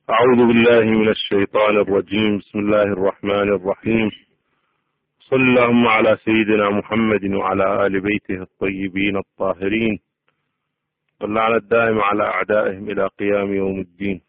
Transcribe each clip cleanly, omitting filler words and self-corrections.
أعوذ بالله من الشيطان الرجيم. بسم الله الرحمن الرحيم. صلى اللهم على سيدنا محمد وعلى آل بيته الطيبين الطاهرين، واللعنة الدائمة على أعدائهم إلى قيام يوم الدين.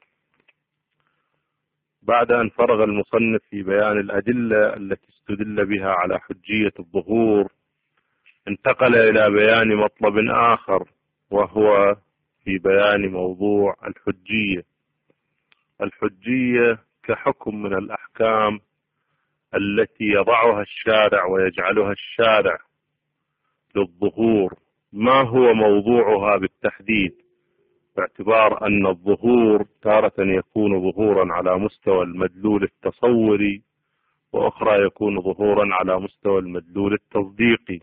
بعد أن فرغ المصنف في بيان الأدلة التي استدل بها على حجية الظهور، انتقل إلى بيان مطلب آخر، وهو في بيان موضوع الحجية. الحجية كحكم من الأحكام التي يضعها الشارع ويجعلها الشارع للظهور. ما هو موضوعها بالتحديد؟ باعتبار أن الظهور تارة يكون ظهورا على مستوى المدلول التصوري، وأخرى يكون ظهورا على مستوى المدلول التصديقي.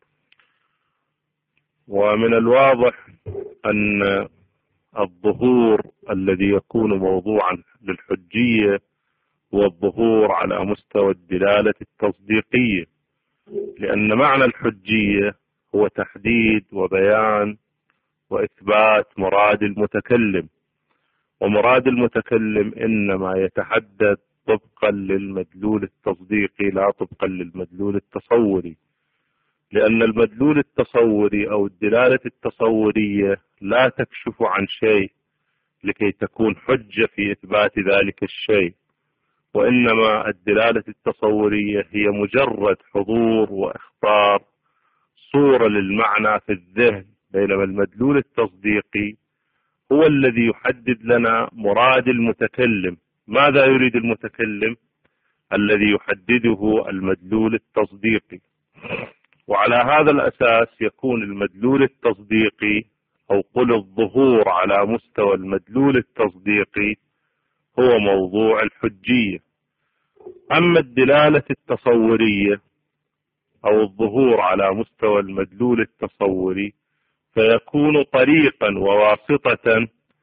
ومن الواضح أن الظهور الذي يكون موضوعا للحجية هو الظهور على مستوى الدلالة التصديقية، لأن معنى الحجية هو تحديد وبيان وإثبات مراد المتكلم، ومراد المتكلم إنما يتحدد طبقا للمدلول التصديقي لا طبقا للمدلول التصوري، لأن المدلول التصوري أو الدلالة التصورية لا تكشف عن شيء لكي تكون حجة في إثبات ذلك الشيء، وإنما الدلالة التصورية هي مجرد حضور وإخطار صورة للمعنى في الذهن، بينما المدلول التصديقي هو الذي يحدد لنا مراد المتكلم. ماذا يريد المتكلم؟ الذي يحدده المدلول التصديقي. وعلى هذا الأساس يكون المدلول التصديقي أو قل الظهور على مستوى المدلول التصديقي هو موضوع الحجية. أما الدلالة التصورية أو الظهور على مستوى المدلول التصوري فيكون طريقا وواسطة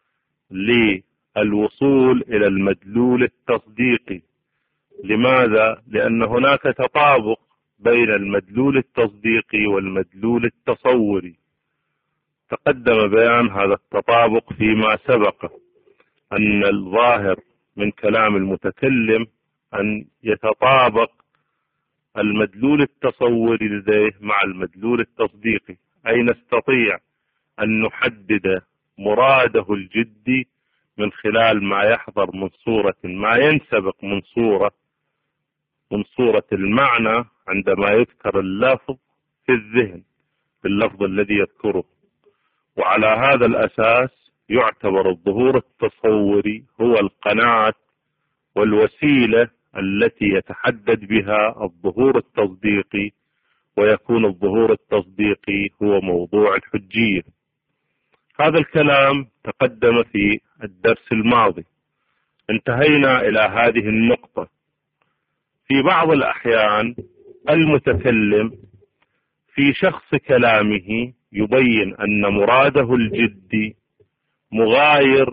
للوصول إلى المدلول التصديقي. لماذا؟ لأن هناك تطابق بين المدلول التصديقي والمدلول التصوري. تقدم بيان هذا التطابق فيما سبق، أن الظاهر من كلام المتكلم أن يتطابق المدلول التصوري لديه مع المدلول التصديقي، أي نستطيع أن نحدد مراده الجدي من خلال ما يحضر من صورة، ما ينسبق من صورة المعنى عندما يذكر اللفظ في الذهن باللفظ الذي يذكره. وعلى هذا الأساس يعتبر الظهور التصوري هو القناة والوسيلة التي يتحدد بها الظهور التصديقي، ويكون الظهور التصديقي هو موضوع الحجية. هذا الكلام تقدم في الدرس الماضي. انتهينا إلى هذه النقطة. في بعض الأحيان المتكلم في شخص كلامه يبين أن مراده الجدي مغاير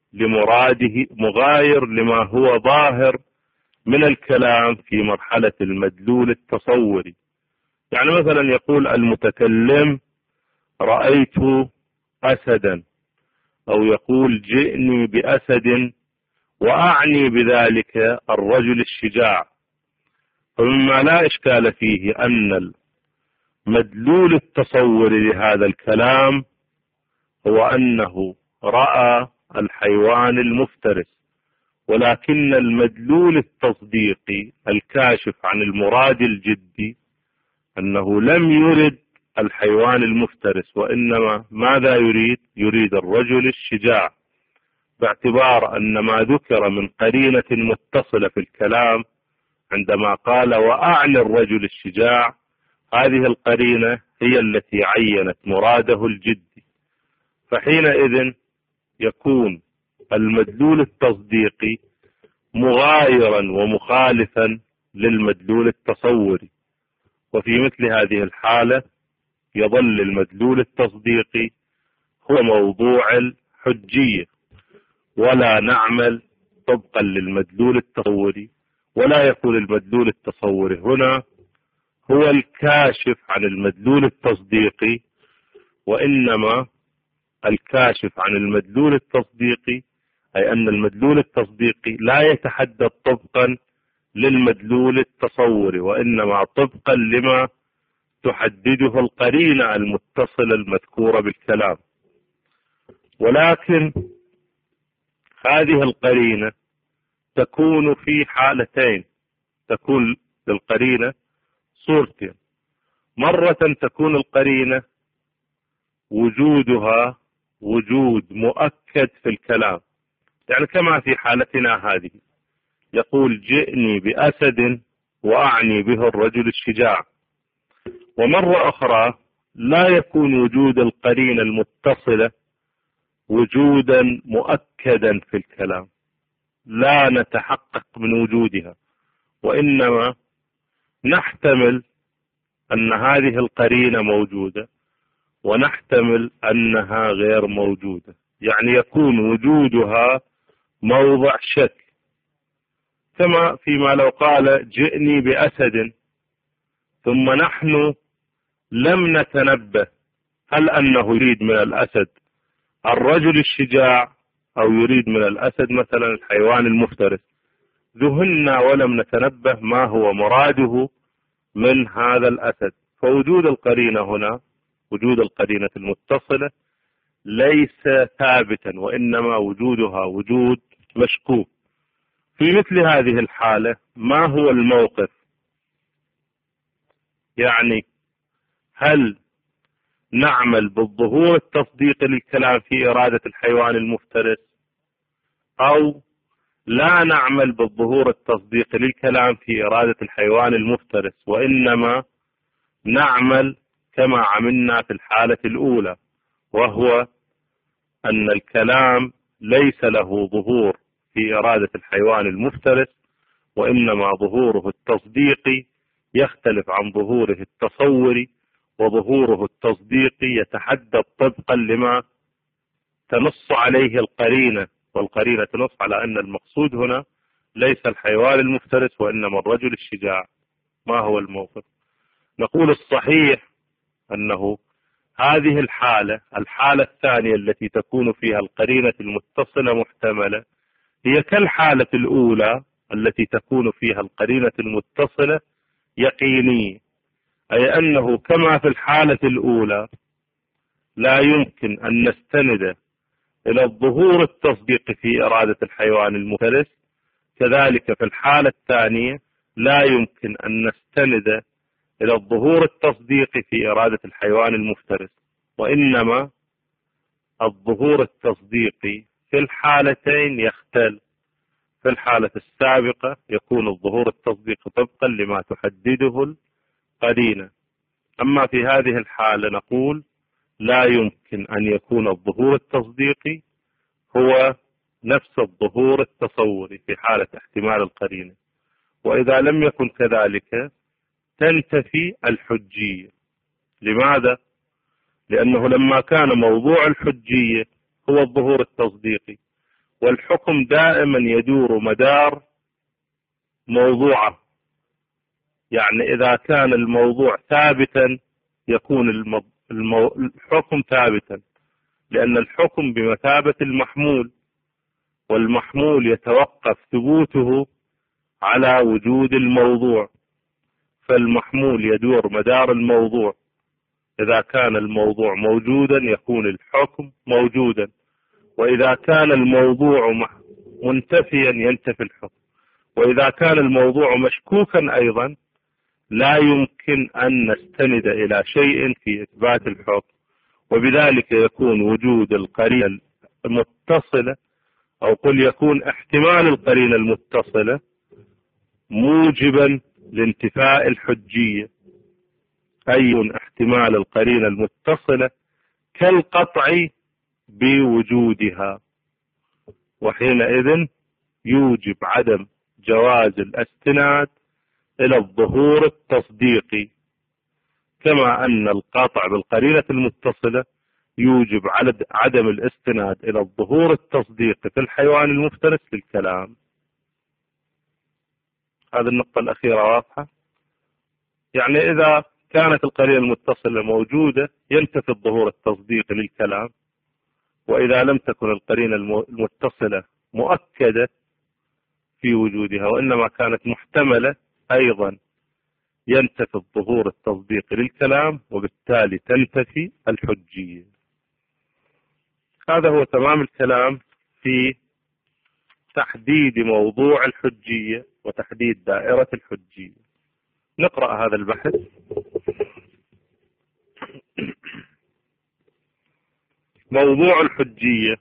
لما هو ظاهر من الكلام في مرحلة المدلول التصوري. يعني مثلا يقول المتكلم رأيت أسدا، أو يقول جئني بأسد، وأعني بذلك الرجل الشجاع. فمما لا إشكال فيه أن المدلول التصوري لهذا الكلام هو أنه رأى الحيوان المفترس، ولكن المدلول التصديقي الكاشف عن المراد الجدي أنه لم يرد الحيوان المفترس، وإنما ماذا يريد الرجل الشجاع، باعتبار أن ما ذكر من قرينة متصلة في الكلام عندما قال وأعني الرجل الشجاع، هذه القرينة هي التي عينت مراده الجدي. فحينئذ يكون المدلول التصديقي مغايرا ومخالفا للمدلول التصوري، وفي مثل هذه الحالة يظل المدلول التصديقي هو موضوع الحجية، ولا نعمل طبقا للمدلول التصوري، ولا يكون المدلول التصوري هنا هو الكاشف عن المدلول التصديقي، وإنما الكاشف عن المدلول التصديقي أي أن المدلول التصديقي لا يتحدد طبقا للمدلول التصوري، وإنما طبقا لما تحدده القرينة المتصلة المذكورة بالكلام. ولكن هذه القرينة تكون في حالتين، تكون للقرينة صورتين. مرة تكون القرينة وجودها وجود مؤكد في الكلام، يعني كما في حالتنا هذه، يقول جئني بأسد وأعني به الرجل الشجاع. ومرة أخرى لا يكون وجود القرينة المتصلة وجودا مؤكدا في الكلام، لا نتحقق من وجودها، وإنما نحتمل أن هذه القرينة موجودة ونحتمل أنها غير موجودة، يعني يكون وجودها موضع شك، كما فيما لو قال جئني بأسد ثم نحن لم نتنبه هل أنه يريد من الأسد الرجل الشجاع أو يريد من الأسد مثلا الحيوان المفترس، ذهلنا ولم نتنبه ما هو مراده من هذا الأسد. فوجود القرينة هنا، وجود القرينة المتصلة ليس ثابتا، وإنما وجودها وجود مشكوك. في مثل هذه الحالة ما هو الموقف؟ يعني هل نعمل بالظهور التصديقي للكلام في إرادة الحيوان المفترس، أو لا نعمل بالظهور التصديقي للكلام في إرادة الحيوان المفترس، وإنما نعمل كما عملنا في الحالة الأولى، وهو أن الكلام ليس له ظهور في إرادة الحيوان المفترس، وإنما ظهوره التصديقي يختلف عن ظهوره التصوري، وظهوره التصديقي يتحدد طبقا لما تنص عليه القرينة، والقرينة تنص على أن المقصود هنا ليس الحيوان المفترس وإنما الرجل الشجاع. ما هو الموقف؟ نقول الصحيح أنه هذه الحالة الثانية التي تكون فيها القرينة المتصلة محتملة هي كالحالة الأولى التي تكون فيها القرينة المتصلة يقينية، أي أنه كما في الحالة الأولى لا يمكن أن نستند إلى الظهور التصديقي في إرادة الحيوان المفترس، كذلك في الحالة الثانية لا يمكن أن نستند إلى الظهور التصديقي في إرادة الحيوان المفترس، وإنما الظهور التصديقي في الحالتين يختلف. في الحالة السابقة يكون الظهور التصديقي طبقا لما تحدده القرينة، أما في هذه الحالة نقول لا يمكن أن يكون الظهور التصديقي هو نفس الظهور التصوري في حالة احتمال القرينة، وإذا لم يكن كذلك تنتفي الحجية. لماذا؟ لأنه لما كان موضوع الحجية هو الظهور التصديقي، والحكم دائما يدور مدار موضوعه، يعني إذا كان الموضوع ثابتا يكون الحكم ثابتا، لأن الحكم بمثابة المحمول، والمحمول يتوقف ثبوته على وجود الموضوع، فالمحمول يدور مدار الموضوع. إذا كان الموضوع موجودا يكون الحكم موجودا، وإذا كان الموضوع منتفيا ينتفي الحكم، وإذا كان الموضوع مشكوكا أيضا لا يمكن أن نستند إلى شيء في إثبات الحكم، وبذلك يكون وجود القرينة المتصلة، أو قل يكون احتمال القرينة المتصلة موجبا لانتفاء الحجية، أي احتمال القرينة المتصلة كالقطع بوجودها، وحينئذ يوجب عدم جواز الاستناد إلى الظهور التصديقي، كما أن القطع بالقرينة المتصلة يوجب عدم الاستناد إلى الظهور التصديقي في الحيوان المفترس للكلام. هذه النقطة الأخيرة واضحة؟ يعني إذا كانت القرينة المتصلة موجودة ينتفي الظهور التصديقي للكلام، وإذا لم تكن القرينة المتصلة مؤكدة في وجودها، وإنما كانت محتملة أيضا ينتفي الظهور التصديقي للكلام، وبالتالي تنتفي الحجية. هذا هو تمام الكلام في تحديد موضوع الحجية وتحديد دائرة الحجية. نقرأ هذا البحث. موضوع الحجية.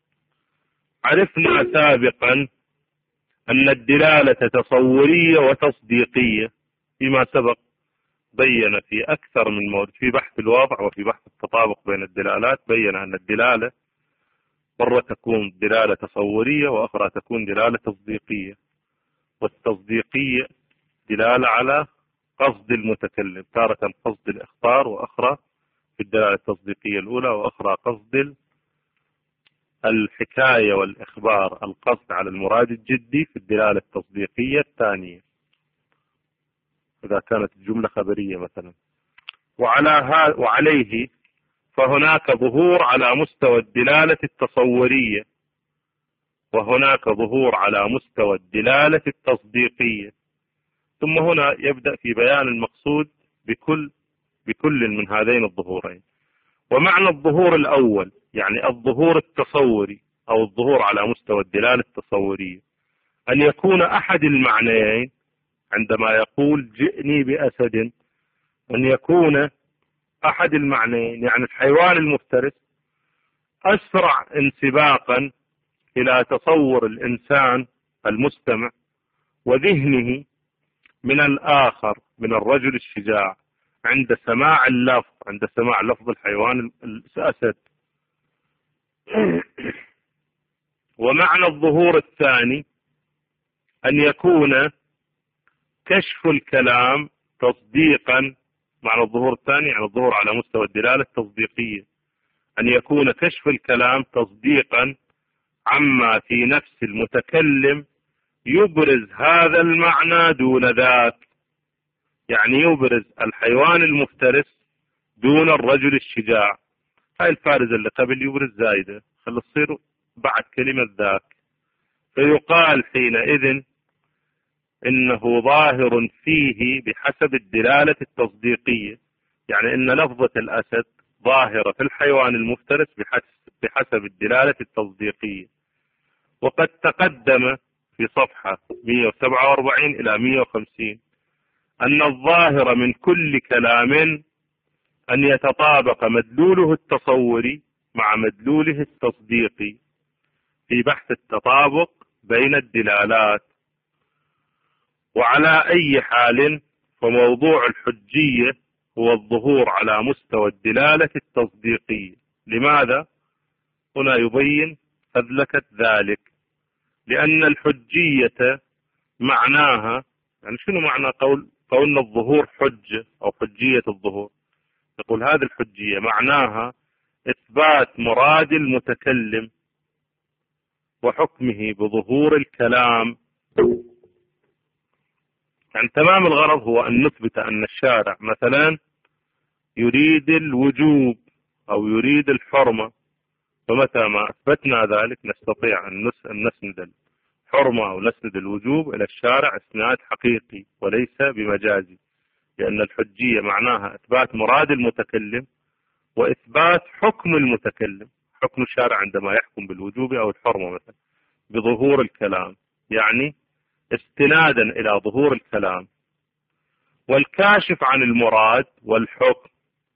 عرفنا سابقا أن الدلالة تصورية وتصديقية، فيما سبق بين في أكثر من مورد في بحث الوضع وفي بحث التطابق بين الدلالات، بين أن الدلالة مرة تكون دلالة تصورية وأخرى تكون دلالة تصديقية، والتصديقية دلالة على قصد المتكلم، تارة قصد الإخبار، وأخرى في الدلالة التصديقية الأولى، وأخرى قصد الحكاية والإخبار، القصد على المراد الجدي في الدلالة التصديقية الثانية إذا كانت الجملة خبرية مثلا. وعليه فهناك ظهور على مستوى الدلالة التصورية، وهناك ظهور على مستوى الدلالة التصديقية. ثم هنا يبدأ في بيان المقصود بكل من هذين الظهورين. ومعنى الظهور الأول يعني الظهور التصوري أو الظهور على مستوى الدلالة التصورية أن يكون أحد المعنيين، عندما يقول جئني بأسد، أن يكون أحد المعنيين يعني الحيوان المفترس أسرع انسباقا إلى تصور الإنسان المستمع وذهنه من الآخر، من الرجل الشجاع، عند سماع اللفظ، عند سماع لفظ الحيوان الأسد. ومعنى الظهور الثاني أن يكون كشف الكلام تصديقا. معنى الظهور الثاني يعني الظهور على مستوى الدلالة التصديقية، أن يكون كشف الكلام تصديقا عما في نفس المتكلم يبرز هذا المعنى دون ذاك، يعني يبرز الحيوان المفترس دون الرجل الشجاع. هاي الفارزة اللي قبل يبرز زايدة، خلي تصير بعد كلمة ذاك، فيقال حينئذ إنه ظاهر فيه بحسب الدلالة التصديقية، يعني إن لفظة الأسد ظاهرة في الحيوان المفترس بحسب الدلالة التصديقية. وقد تقدم في صفحة 147 إلى 150 أن الظاهر من كل كلام أن يتطابق مدلوله التصوري مع مدلوله التصديقي في بحث التطابق بين الدلالات. وعلى أي حال فموضوع الحجية هو الظهور على مستوى الدلالة التصديقية. لماذا؟ هنا يبين فذلكة ذلك، لأن الحجية معناها، يعني شنو معنى قولنا الظهور حجة أو حجية الظهور؟ يقول هذه الحجية معناها إثبات مراد المتكلم وحكمه بظهور الكلام. يعني تمام الغرض هو أن نثبت أن الشارع مثلا يريد الوجوب أو يريد الحرمة، فمتى ما أثبتنا ذلك نستطيع أن نسند الحرمة أو نسند الوجوب إلى الشارع إسناد حقيقي وليس بمجازي، لأن الحجية معناها إثبات مراد المتكلم وإثبات حكم المتكلم، حكم الشارع عندما يحكم بالوجوب أو الحرمة مثلا بظهور الكلام، يعني استنادا إلى ظهور الكلام. والكاشف عن المراد والحكم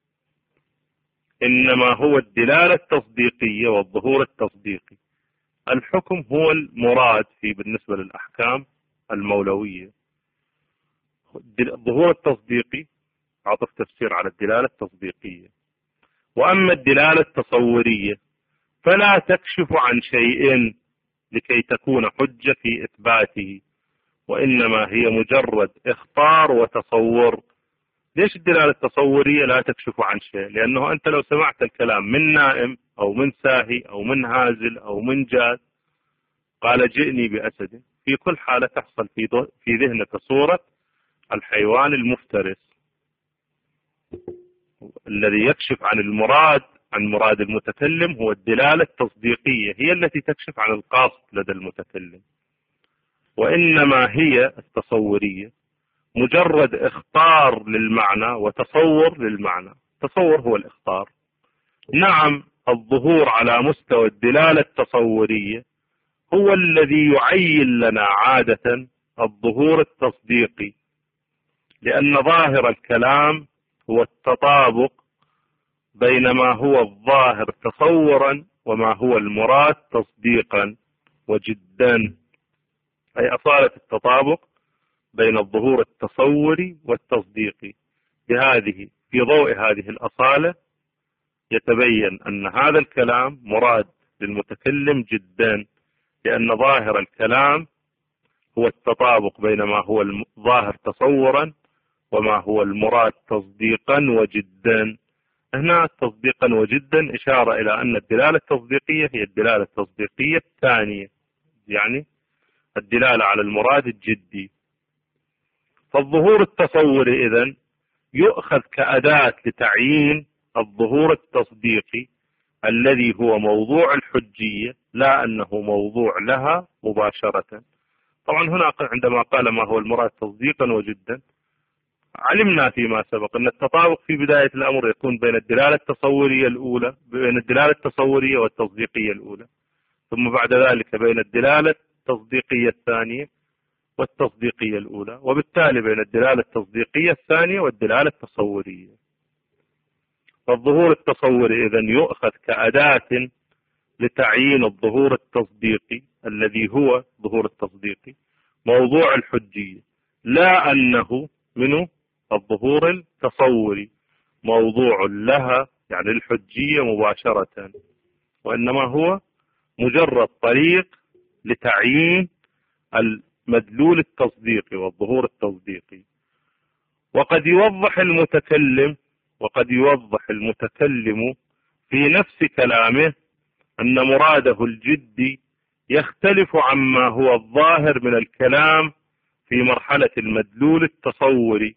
إنما هو الدلالة التصديقية والظهور التصديقي. الحكم هو المراد بالنسبة للأحكام المولوية. الظهور التصديقي عطف تفسير على الدلالة التصديقية. وأما الدلالة التصورية فلا تكشف عن شيء لكي تكون حجة في إثباته، وإنما هي مجرد إخبار وتصور. ليش الدلالة التصورية لا تكشف عن شيء؟ لأنه أنت لو سمعت الكلام من نائم أو من ساهي أو من هازل أو من جاد قال جئني بأسد، في كل حالة تحصل في ذهنك صورة الحيوان المفترس الذي يكشف عن المراد عن مراد المتكلم هو الدلالة التصديقية، هي التي تكشف عن القاصد لدى المتكلم، وإنما هي التصورية مجرد اختار للمعنى وتصور للمعنى. تصور هو الاختار. نعم، الظهور على مستوى الدلالة التصورية هو الذي يعين لنا عادة الظهور التصديقي، لأن ظاهر الكلام هو التطابق بين ما هو الظاهر تصورا وما هو المراد تصديقا وجدا، أي أصالة التطابق بين الظهور التصوري والتصديقي. في ضوء هذه الأصالة يتبين أن هذا الكلام مراد للمتكلم جدا، لأن ظاهر الكلام هو التطابق بين ما هو الظاهر تصورا وما هو المراد تصديقا وجدا. هنا تصديقا وجدا إشارة إلى أن الدلالة التصديقية هي الدلالة التصديقية الثانية، يعني الدلالة على المراد الجدي. فالظهور التصوري إذن يؤخذ كأداة لتعيين الظهور التصديقي الذي هو موضوع الحجية، لا أنه موضوع لها مباشرة. طبعا هنا عندما قال ما هو المراد تصديقا وجدا، علمنا فيما سبق أن التطابق في بداية الأمر يكون بين الدلالة التصورية الأولى، بين الدلالة التصورية والتصديقية الأولى، ثم بعد ذلك بين الدلالة التصديقية الثانية والتصديقية الأولى، وبالتالي بين الدلالة التصديقية الثانية والدلالة التصورية. فالظهور التصوري إذن يؤخذ كأداة لتعيين الظهور التصديقي الذي هو ظهور التصديقي موضوع الحجية، لا أنه منه الظهور التصوري موضوع لها يعني الحجية مباشرة، وإنما هو مجرد طريق لتعيين المدلول التصديقي والظهور التصديقي. وقد يوضح المتكلم في نفس كلامه أن مراده الجدي يختلف عما هو الظاهر من الكلام في مرحلة المدلول التصوري،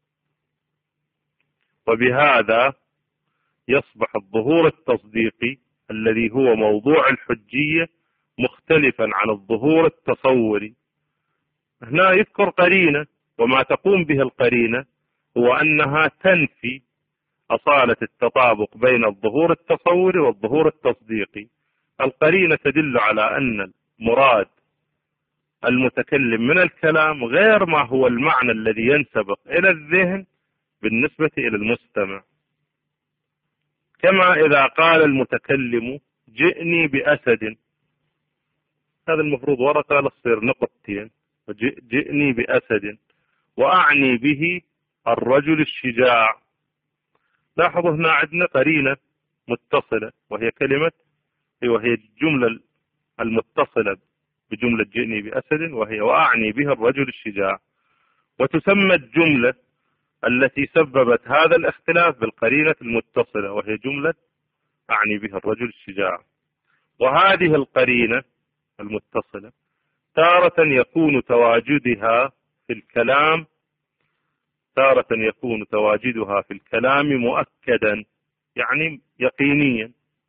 وبهذا يصبح الظهور التصديقي الذي هو موضوع الحجية مختلفا عن الظهور التصوري. هنا يذكر قرينة، وما تقوم به القرينة هو أنها تنفي أصالة التطابق بين الظهور التصوري والظهور التصديقي. القرينة تدل على أن مراد المتكلم من الكلام غير ما هو المعنى الذي ينسبق إلى الذهن بالنسبة إلى المستمع. كما إذا قال المتكلم جئني بأسد، هذا المفروض ورقة لتصير نقطتين، جئني بأسد، وأعني به الرجل الشجاع. لاحظوا هنا عندنا قرينة متصلة وهي الجملة المتصلة بجملة جئني بأسد، وهي وأعني به الرجل الشجاع. وتسمى الجملة التي سببت هذا الاختلاف بالقرينة المتصلة، وهي جملة أعني بها الرجل الشجاع. وهذه القرينة المتصلة تارة يكون تواجدها في الكلام مؤكدا، يعني يقينيا،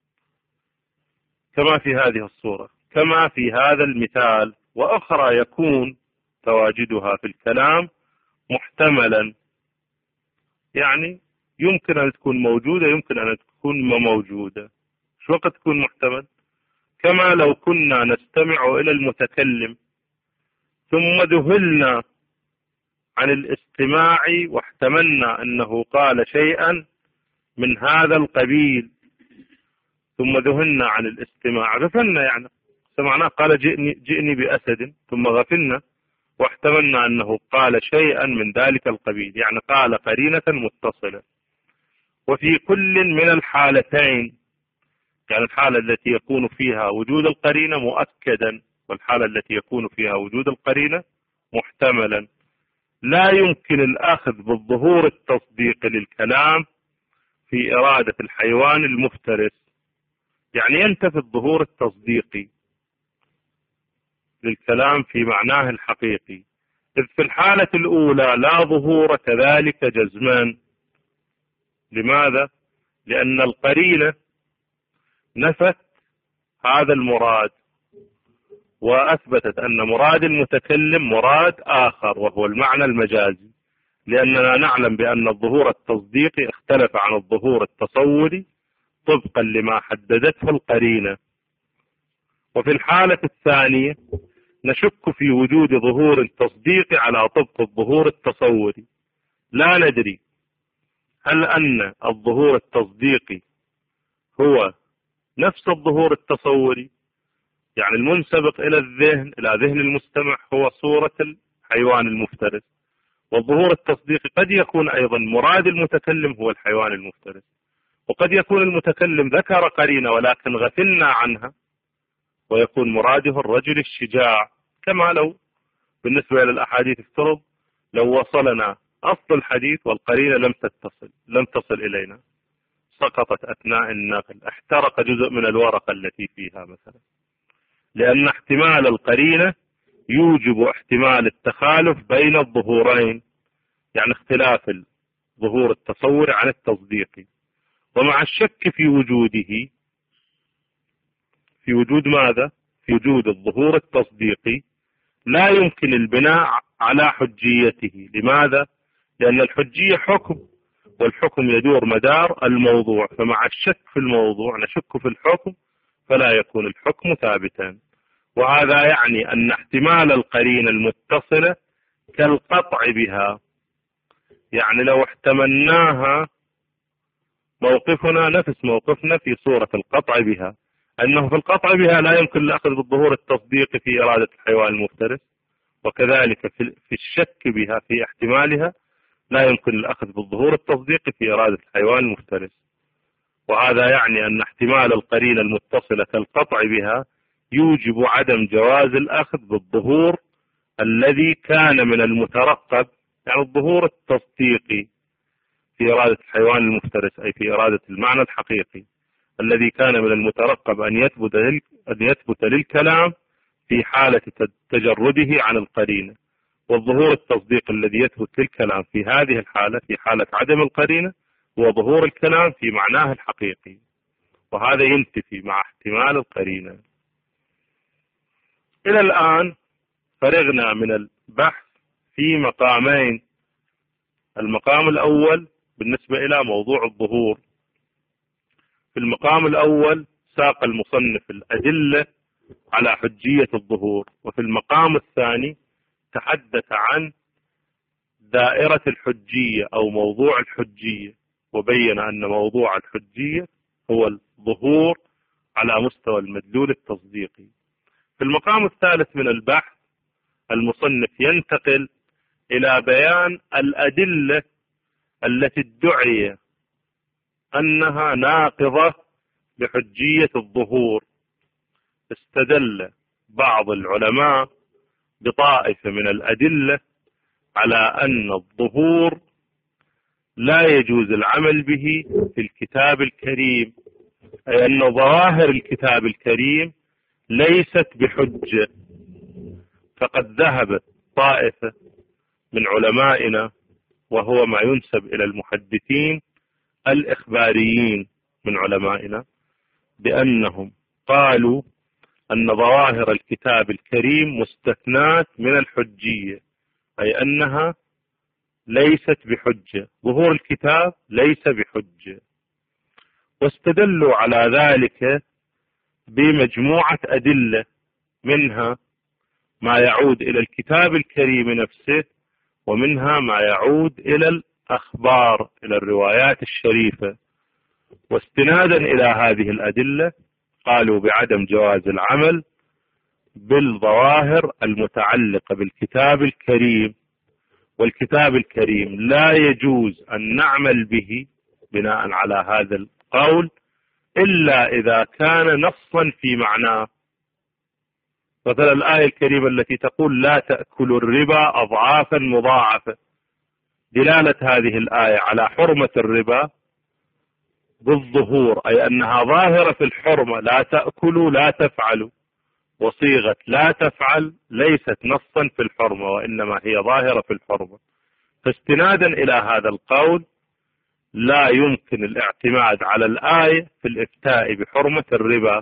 كما في هذه الصورة، كما في هذا المثال. وأخرى يكون تواجدها في الكلام محتملا، يعني يمكن أن تكون موجودة، يمكن أن تكون ما موجودة. شو وقت تكون محتمل؟ كما لو كنا نستمع إلى المتكلم ثم ذهلنا عن الاستماع واحتملنا أنه قال شيئا من هذا القبيل، ثم ذهلنا عن الاستماع، غفلنا، يعني سمعناه قال جئني بأسد، ثم غفلنا واحتملنا أنه قال شيئا من ذلك القبيل، يعني قال قرينة متصلة. وفي كل من الحالتين، يعني الحالة التي يكون فيها وجود القرينة مؤكدا والحالة التي يكون فيها وجود القرينة محتملا، لا يمكن الأخذ بالظهور التصديقي للكلام في إرادة الحيوان المفترس، يعني ينتفي الظهور التصديقي للكلام في معناه الحقيقي، إذ في الحالة الأولى لا ظهور كذلك جزمان. لماذا؟ لأن القرينة نفت هذا المراد وأثبتت أن مراد المتكلم مراد آخر وهو المعنى المجازي، لأننا نعلم بأن الظهور التصديقي اختلف عن الظهور التصوري طبقا لما حددته القرينة. وفي الحالة الثانية نشك في وجود ظهور تصديقي على طبق الظهور التصوري، لا ندري هل أن الظهور التصديقي هو نفس الظهور التصوري، يعني المنسبق إلى الذهن إلى ذهن المستمع هو صورة الحيوان المفترس، والظهور التصديقي قد يكون أيضا مراد المتكلم هو الحيوان المفترس، وقد يكون المتكلم ذكر قرينة ولكن غفلنا عنها ويكون مراده الرجل الشجاع، كما لو بالنسبة إلى الأحاديث افترض لو وصلنا أصل الحديث والقرينة لم تصل إلينا، سقطت أثناء النقل، احترق جزء من الورقة التي فيها مثلا، لأن احتمال القرينة يوجب احتمال التخالف بين الظهورين، يعني اختلاف الظهور التصوري عن التصديقي. ومع الشك في وجوده، في وجود ماذا؟ في وجود الظهور التصديقي لا يمكن البناء على حجيته. لماذا؟ لأن الحجية حكم، والحكم يدور مدار الموضوع، فمع الشك في الموضوع نشك في الحكم فلا يكون الحكم ثابتا. وهذا يعني أن احتمال القرينة المتصلة كالقطع بها، يعني لو احتملناها موقفنا نفس موقفنا في صورة القطع بها، أنه في القطع بها لا يمكن الأخذ بالظهور التصديقي في إرادة الحيوان المفترس، وكذلك في الشك بها في احتمالها لا يمكن الأخذ بالظهور التصديقي في إرادة الحيوان المفترس. وهذا يعني أن احتمال القرينة المتصلة كالقطع بها يوجب عدم جواز الأخذ بالظهور الذي كان من المترقب، يعني الظهور التصديقي في إرادة الحيوان المفترس، أي في إرادة المعنى الحقيقي الذي كان من المترقب أن يثبت للكلام في حالة تجرده عن القرينة، والظهور التصديق الذي يثبت للكلام في هذه الحالة في حالة عدم القرينة هو ظهور الكلام في معناه الحقيقي، وهذا ينتفي مع احتمال القرينة. إلى الآن فرغنا من البحث في مقامين. المقام الأول بالنسبة إلى موضوع الظهور، في المقام الأول ساق المصنف الأدلة على حجية الظهور، وفي المقام الثاني تحدث عن دائرة الحجية أو موضوع الحجية، وبين أن موضوع الحجية هو الظهور على مستوى المدلول التصديقي. في المقام الثالث من البحث المصنف ينتقل إلى بيان الأدلة التي ادعي أنها ناقضة لحجية الظهور. استدل بعض العلماء بطائفة من الأدلة على أن الظهور لا يجوز العمل به في الكتاب الكريم، أي أن ظواهر الكتاب الكريم ليست بحجة. فقد ذهبت طائفة من علمائنا، وهو ما ينسب إلى المحدثين الإخباريين من علمائنا، بأنهم قالوا أن ظواهر الكتاب الكريم مستثنات من الحجية، أي أنها ليست بحجة، ظهور الكتاب ليس بحجة. واستدلوا على ذلك بمجموعة أدلة، منها ما يعود إلى الكتاب الكريم نفسه، ومنها ما يعود إلى الأخبار، إلى الروايات الشريفة. واستنادا إلى هذه الأدلة قالوا بعدم جواز العمل بالظواهر المتعلقة بالكتاب الكريم، والكتاب الكريم لا يجوز أن نعمل به بناء على هذا القول إلا إذا كان نصا في معناه. مثلا الآية الكريمة التي تقول لا تأكلوا الربا أضعافا مضاعفة، دلالة هذه الآية على حرمة الربا بالظهور، أي أنها ظاهرة في الحرمة، لا تأكلوا لا تفعلوا، وصيغة لا تفعل ليست نصا في الحرمة وإنما هي ظاهرة في الحرمة. فاستنادا إلى هذا القول لا يمكن الاعتماد على الآية في الإفتاء بحرمة الربا،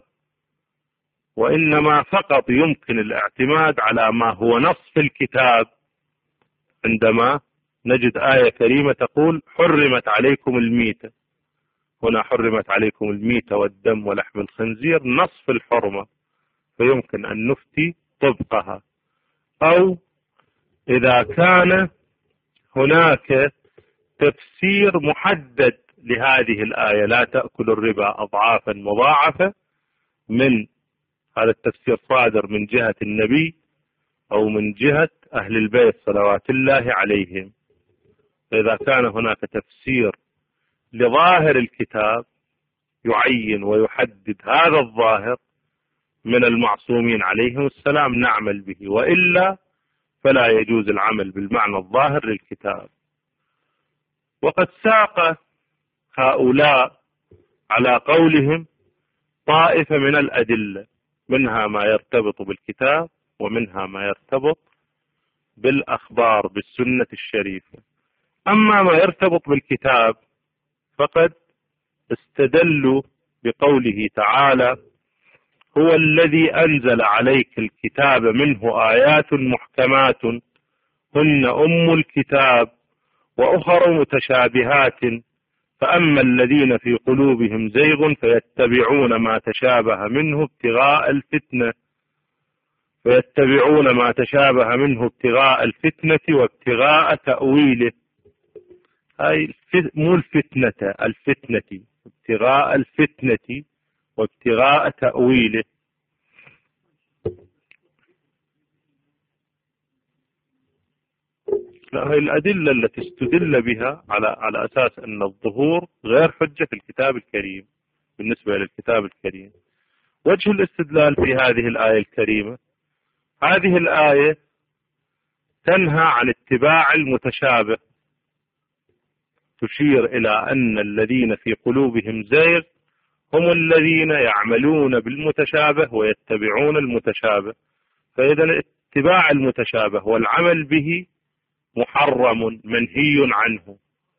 وإنما فقط يمكن الاعتماد على ما هو نص في الكتاب. عندما نجد آية كريمة تقول حرمت عليكم الميتة، هنا حرمت عليكم الميتة والدم ولحم الخنزير، نص في الحرمة، فيمكن أن نفتي طبقها. أو إذا كان هناك تفسير محدد لهذه الآية لا تأكل الربا أضعافا مضاعفة، من هذا التفسير صادر من جهة النبي أو من جهة أهل البيت صلوات الله عليهم. فإذا كان هناك تفسير لظاهر الكتاب يعين ويحدد هذا الظاهر من المعصومين عليهم السلام نعمل به، وإلا فلا يجوز العمل بالمعنى الظاهر للكتاب. وقد ساق هؤلاء على قولهم طائفة من الأدلة، منها ما يرتبط بالكتاب ومنها ما يرتبط بالأخبار بالسنة الشريفة. أما ما يرتبط بالكتاب فقد استدلوا بقوله تعالى هو الذي أنزل عليك الكتاب منه آيات محكمات هن أم الكتاب وأخر متشابهات فأما الذين في قلوبهم زيغ فيتبعون ما تشابه منه ابتغاء الفتنة وابتغاء تأويله. هاي مو الفتنة، ابتغاء الفتنة وابتغاء تأويله. هذه الأدلة التي استدل بها على أساس أن الظهور غير حجة في الكتاب الكريم بالنسبة للكتاب الكريم. وجه الاستدلال في هذه الآية الكريمة، هذه الآية تنهى عن اتباع المتشابه، تشير إلى أن الذين في قلوبهم زيغ هم الذين يعملون بالمتشابه ويتبعون المتشابه، فإذا اتباع المتشابه والعمل به محرم منهي عنه.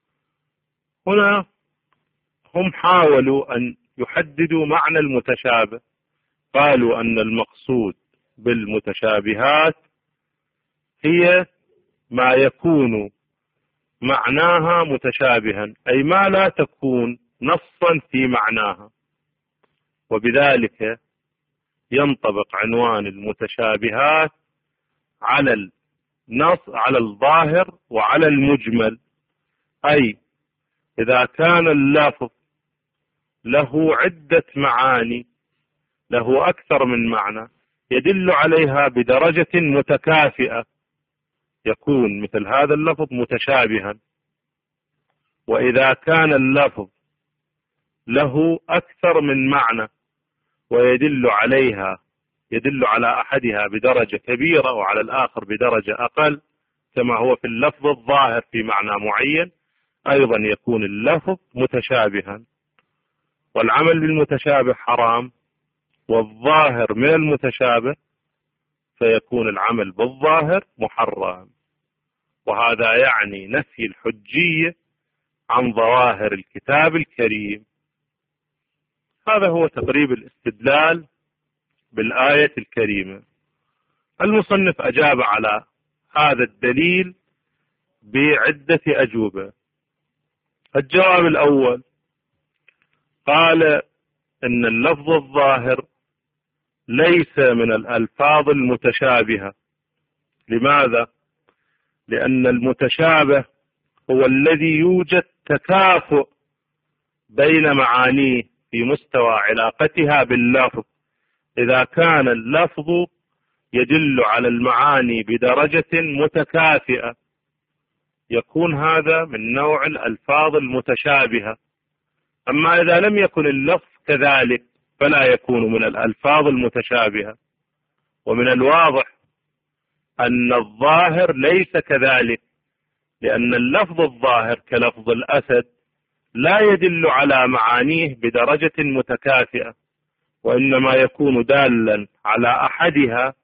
هنا هم حاولوا أن يحددوا معنى المتشابه، قالوا أن المقصود بالمتشابهات هي ما يكون معناها متشابها، أي ما لا تكون نصا في معناها، وبذلك ينطبق عنوان المتشابهات على النص، على الظاهر وعلى المجمل. أي إذا كان اللفظ له عدة معاني، له أكثر من معنى يدل عليها بدرجة متكافئة، يكون مثل هذا اللفظ متشابها. وإذا كان اللفظ له أكثر من معنى ويدل على أحدها بدرجة كبيرة وعلى الآخر بدرجة أقل، كما هو في اللفظ الظاهر في معنى معين، أيضا يكون اللفظ متشابها. والعمل بالمتشابه حرام، والظاهر من المتشابه فيكون العمل بالظاهر محرم، وهذا يعني نفي الحجية عن ظواهر الكتاب الكريم. هذا هو تقريب الاستدلال بالآية الكريمة. المصنف أجاب على هذا الدليل بعدة أجوبة. الجواب الأول قال إن اللفظ الظاهر ليس من الألفاظ المتشابهة. لماذا؟ لأن المتشابه هو الذي يوجد تكافؤ بين معانيه في مستوى علاقتها باللفظ. إذا كان اللفظ يدل على المعاني بدرجة متكافئة يكون هذا من نوع الألفاظ المتشابهة. أما إذا لم يكن اللفظ كذلك فلا يكون من الألفاظ المتشابهة. ومن الواضح أن الظاهر ليس كذلك، لأن اللفظ الظاهر كلفظ الأسد لا يدل على معانيه بدرجة متكافئة، وإنما يكون دالا على أحدها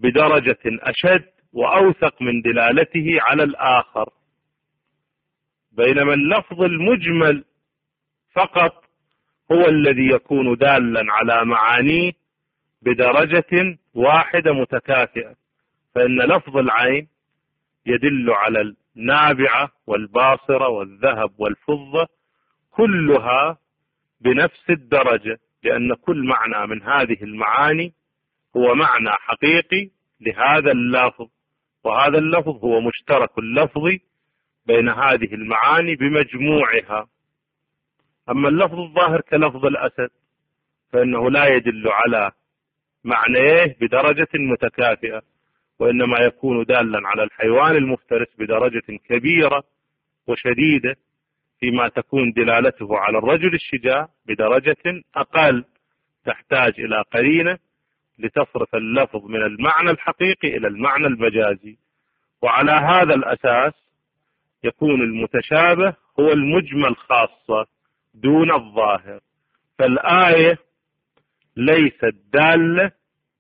بدرجة أشد وأوثق من دلالته على الآخر. بينما اللفظ المجمل فقط هو الذي يكون دالا على معانيه بدرجة واحدة متكافئة. فإن لفظ العين يدل على النابعة والباصرة والذهب والفضة كلها بنفس الدرجة، لأن كل معنى من هذه المعاني هو معنى حقيقي لهذا اللفظ، وهذا اللفظ هو مشترك اللفظ بين هذه المعاني بمجموعها. أما اللفظ الظاهر كلفظ الأسد فإنه لا يدل على معنيه بدرجة متكافئة، وإنما يكون دالا على الحيوان المفترس بدرجة كبيرة وشديدة، فيما تكون دلالته على الرجل الشجاع بدرجة أقل، تحتاج إلى قرينة لتصرف اللفظ من المعنى الحقيقي إلى المعنى المجازي. وعلى هذا الأساس يكون المتشابه هو المجمل خاصة دون الظاهر. فالآية ليست دالة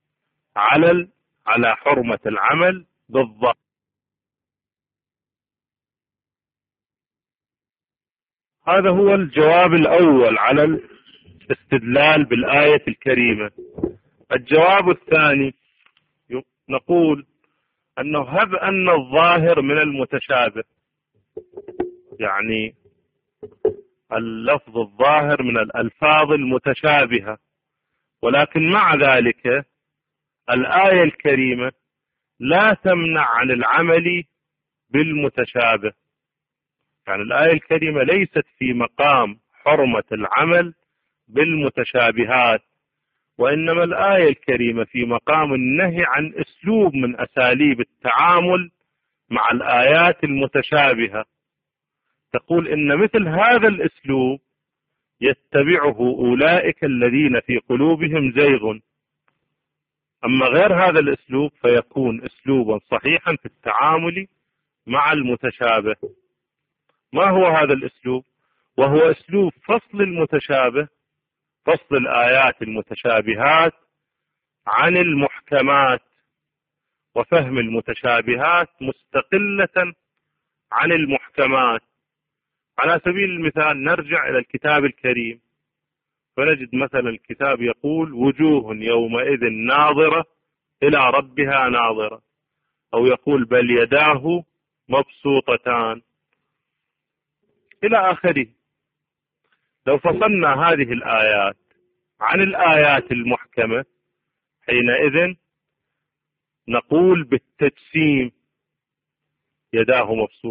على حرمة العمل بالظاهر. هذا هو الجواب الأول على الاستدلال بالآية الكريمة. الجواب الثاني نقول أنه هب أن الظاهر من المتشابه، يعني اللفظ الظاهر من الألفاظ المتشابهة، ولكن مع ذلك الآية الكريمة لا تمنع عن العمل بالمتشابه. يعني الآية الكريمة ليست في مقام حرمة العمل بالمتشابهات، وإنما الآية الكريمة في مقام النهي عن أسلوب من أساليب التعامل مع الآيات المتشابهة. تقول إن مثل هذا الأسلوب يتبعه أولئك الذين في قلوبهم زيغ، أما غير هذا الأسلوب فيكون أسلوبا صحيحا في التعامل مع المتشابه. ما هو هذا الأسلوب؟ وهو أسلوب فصل المتشابه، فصل الآيات المتشابهات عن المحكمات، وفهم المتشابهات مستقلة عن المحكمات. على سبيل المثال نرجع إلى الكتاب الكريم فنجد مثلا الكتاب يقول وجوه يومئذ ناظرة إلى ربها ناظرة، أو يقول بل يداه مبسوطتان إلى آخره. لو فصلنا هذه الآيات عن الآيات المحكمة حينئذ نقول بالتجسيم يداه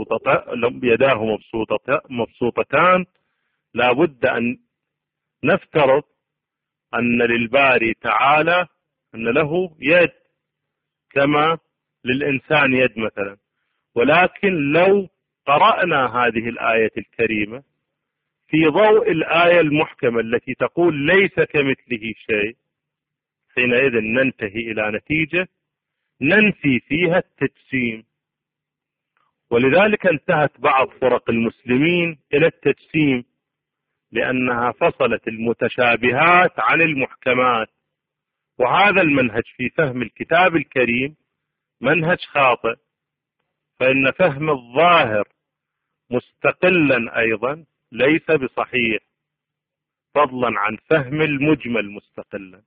مبسوطتان، لا بد أن نفترض أن للباري تعالى أن له يد كما للإنسان يد مثلا. ولكن لو قرأنا هذه الآية الكريمة في ضوء الآية المحكمة التي تقول ليس كمثله شيء، حينئذ ننتهي إلى نتيجة ننفي فيها التجسيم. ولذلك انتهت بعض فرق المسلمين إلى التجسيم، لأنها فصلت المتشابهات عن المحكمات. وهذا المنهج في فهم الكتاب الكريم منهج خاطئ، فإن فهم الظاهر مستقلا أيضا ليس بصحيح، فضلا عن فهم المجمل مستقلا.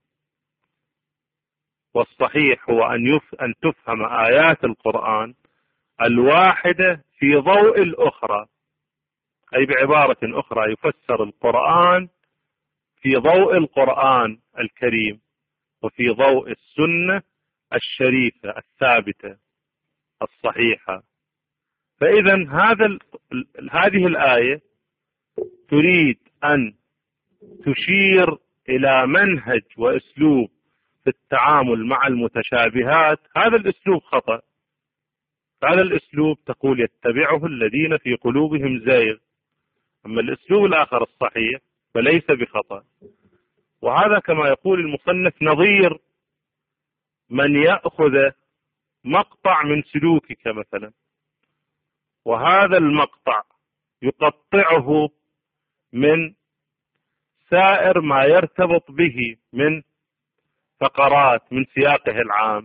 والصحيح هو أن تفهم آيات القرآن الواحدة في ضوء الأخرى، أي بعبارة أخرى يفسر القرآن في ضوء القرآن الكريم وفي ضوء السنة الشريفة الثابتة الصحيحة. فإذا هذه الآية تريد أن تشير إلى منهج وأسلوب في التعامل مع المتشابهات، هذا الأسلوب خطأ. هذا الأسلوب تقول يتبعه الذين في قلوبهم زيغ، أما الأسلوب الآخر الصحيح فليس بخطأ. وهذا كما يقول المصنف نظير من يأخذ مقطع من سلوكك مثلا، وهذا المقطع يقطعه من سائر ما يرتبط به من فقرات من سياقه العام،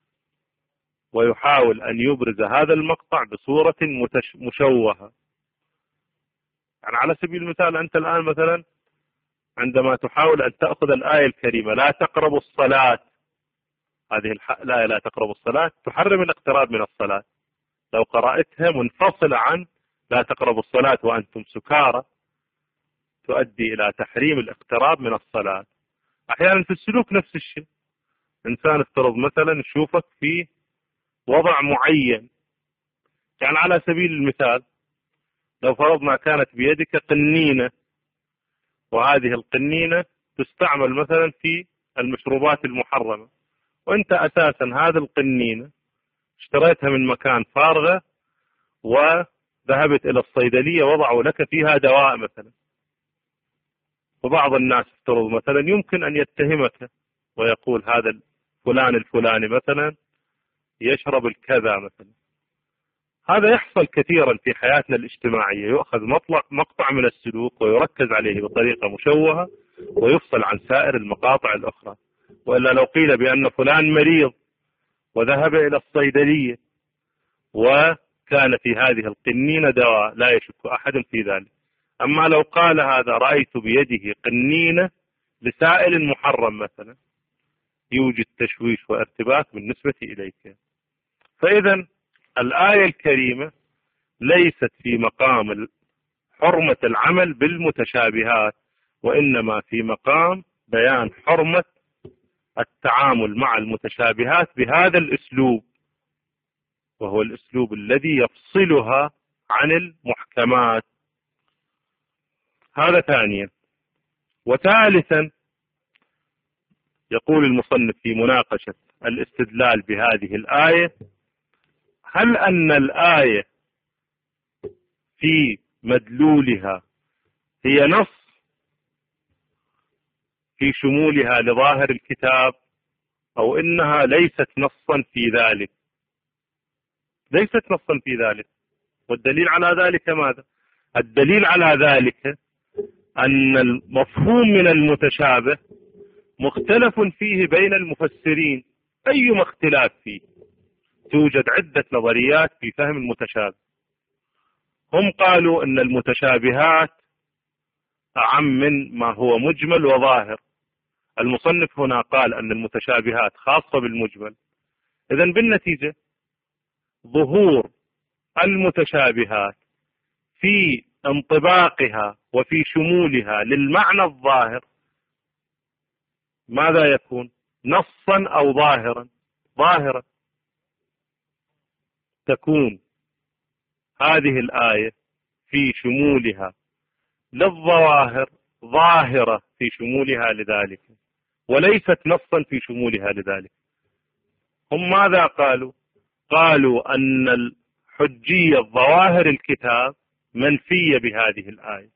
ويحاول أن يبرز هذا المقطع بصورة مشوهة. يعني على سبيل المثال أنت الآن مثلا عندما تحاول أن تأخذ الآية الكريمة لا تقربوا الصلاة، هذه الآية لا تقربوا الصلاة تحرم الاقتراب من الصلاة. لو قرأتها منفصلة عن لا تقربوا الصلاة وأنتم سكارى تؤدي إلى تحريم الاقتراب من الصلاة. أحيانا في السلوك نفس الشيء، إنسان افترض مثلا يشوفك في وضع معين، يعني على سبيل المثال لو فرضنا كانت بيدك قنينة، وهذه القنينة تستعمل مثلا في المشروبات المحرمة، وأنت أساسا هذه القنينة اشتريتها من مكان فارغة وذهبت إلى الصيدلية وضعوا لك فيها دواء مثلا، وبعض الناس افترض مثلا يمكن أن يتهمك ويقول هذا فلان الفلاني مثلا يشرب الكذا مثلا. هذا يحصل كثيرا في حياتنا الاجتماعية، يؤخذ مقطع من السلوك ويركز عليه بطريقة مشوهة ويفصل عن سائر المقاطع الأخرى. وإلا لو قيل بأن فلان مريض وذهب إلى الصيدلية وكان في هذه القنينة دواء لا يشك أحد في ذلك. أما لو قال هذا رأيت بيده قنينة لسائل محرم مثلا يوجد تشويش وارتباك بالنسبة إليك. فإذا الآية الكريمة ليست في مقام حرمة العمل بالمتشابهات، وإنما في مقام بيان حرمة التعامل مع المتشابهات بهذا الأسلوب، وهو الأسلوب الذي يفصلها عن المحكمات. هذا ثانيا. وثالثا يقول المصنف في مناقشة الاستدلال بهذه الآية: هل أن الآية في مدلولها هي نص في شمولها لظاهر الكتاب، أو إنها ليست نصا في ذلك؟ ليست نصا في ذلك. والدليل على ذلك ماذا؟ الدليل على ذلك أن المفهوم من المتشابه مختلف فيه بين المفسرين، أيما اختلاف فيه. توجد عدة نظريات في فهم المتشابه. هم قالوا أن المتشابهات أعم من ما هو مجمل وظاهر. المصنف هنا قال أن المتشابهات خاصة بالمجمل. إذن بالنتيجة ظهور المتشابهات في انطباقها وفي شمولها للمعنى الظاهر ماذا يكون؟ نصا أو ظاهرا؟ ظاهرا. تكون هذه الآية في شمولها للظواهر ظاهرة في شمولها لذلك، وليست نصا في شمولها لذلك. هم ماذا قالوا؟ قالوا أن الحجية ظواهر الكتاب منفية بهذه الآية،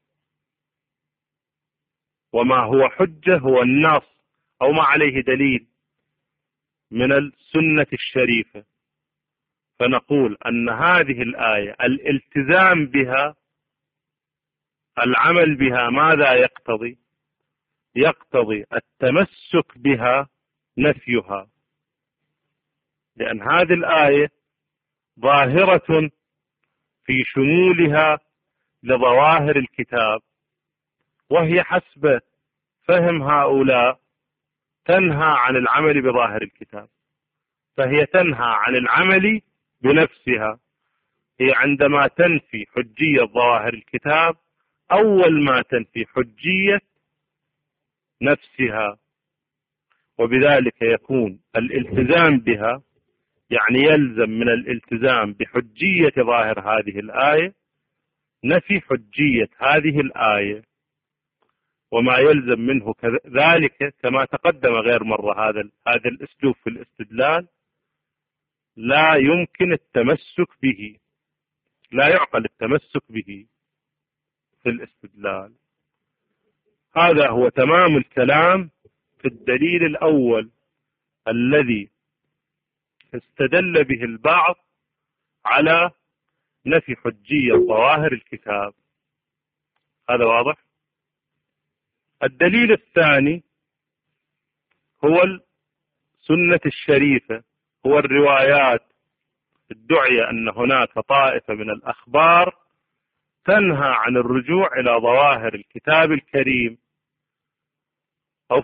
وما هو حجة هو النص أو ما عليه دليل من السنة الشريفة. فنقول أن هذه الآية الالتزام بها، العمل بها، ماذا يقتضي؟ يقتضي التمسك بها نفيها، لأن هذه الآية ظاهرة في شمولها لظواهر الكتاب، وهي حسب فهم هؤلاء تنهى عن العمل بظاهر الكتاب، فهي تنهى عن العمل بنفسها. هي عندما تنفي حجية ظواهر الكتاب أول ما تنفي حجية نفسها، وبذلك يكون الالتزام بها، يعني يلزم من الالتزام بحجية ظاهر هذه الآية نفي حجية هذه الآية، وما يلزم منه ذلك كما تقدم غير مرة. هذا الأسلوب في الاستدلال لا يمكن التمسك به، لا يعقل التمسك به في الاستدلال. هذا هو تمام الكلام في الدليل الأول الذي استدل به البعض على نفي حجية ظواهر الكتاب. هذا واضح؟ الدليل الثاني هو السنة الشريفة، هو الروايات. ادعي أن هناك طائفة من الأخبار تنهى عن الرجوع إلى ظواهر الكتاب الكريم، أو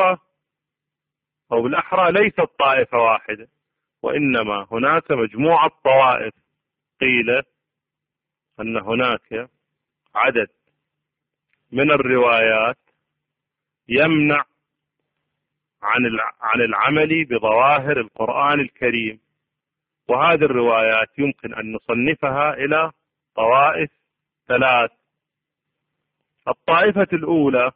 بالأحرى ليست طائفة واحدة، وإنما هناك مجموعة طوائف. قيل أن هناك عدد من الروايات يمنع عن العمل بظواهر القرآن الكريم، وهذه الروايات يمكن أن نصنفها إلى طوائف ثلاث. الطائفة الأولى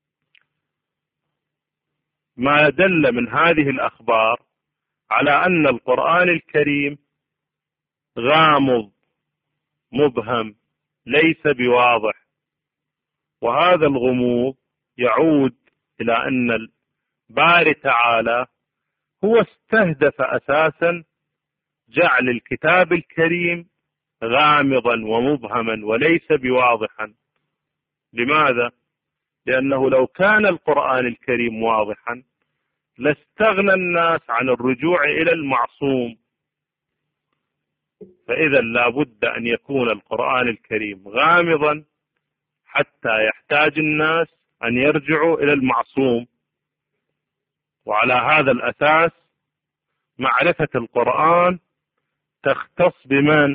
ما دل من هذه الأخبار على أن القرآن الكريم غامض مبهم ليس بواضح، وهذا الغموض يعود إلى أن الباري تعالى هو استهدف أساسا جعل الكتاب الكريم غامضا ومبهما وليس بواضحا. لماذا؟ لأنه لو كان القرآن الكريم واضحا لاستغنى الناس عن الرجوع إلى المعصوم، فإذا لابد أن يكون القرآن الكريم غامضا حتى يحتاج الناس أن يرجعوا إلى المعصوم. وعلى هذا الأساس معرفة القرآن تختص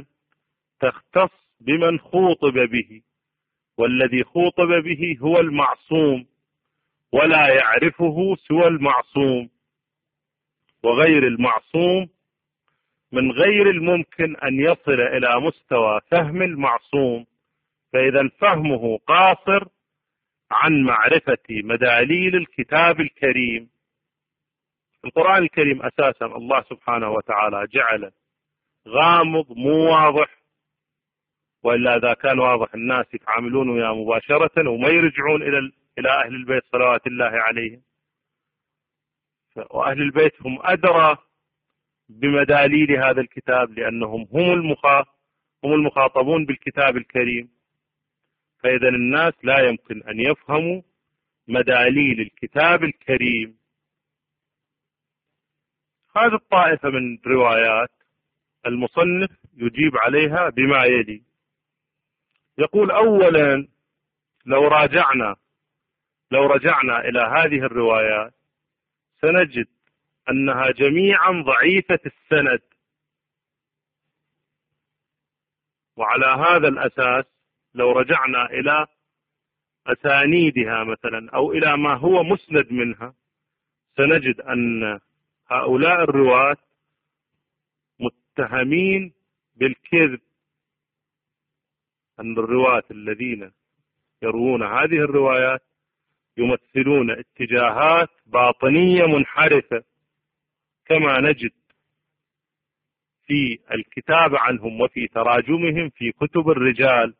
بمن خوطب به، والذي خوطب به هو المعصوم، ولا يعرفه سوى المعصوم، وغير المعصوم من غير الممكن أن يصل إلى مستوى فهم المعصوم، فإذا فهمه قاصر عن معرفة مداليل الكتاب الكريم. القرآن الكريم أساسا الله سبحانه وتعالى جعل غامض مو واضح، وإلا إذا كان واضح الناس يتعاملون وياه مباشرة وما يرجعون إلى أهل البيت صلوات الله عليهم، وأهل البيت هم أدرى بمداليل هذا الكتاب لأنهم هم المخاطبون بالكتاب الكريم. فإذا الناس لا يمكن أن يفهموا مداليل الكتاب الكريم. هذه الطائفة من روايات المصنف يجيب عليها بما يلي. يقول أولا لو رجعنا إلى هذه الروايات سنجد أنها جميعا ضعيفة السند، وعلى هذا الأساس لو رجعنا إلى أسانيدها مثلا أو إلى ما هو مسند منها سنجد أن هؤلاء الرواة متهمين بالكذب، أن الرواة الذين يروون هذه الروايات يمثلون اتجاهات باطنية منحرفة، كما نجد في الكتاب عنهم وفي تراجمهم في كتب الرجال.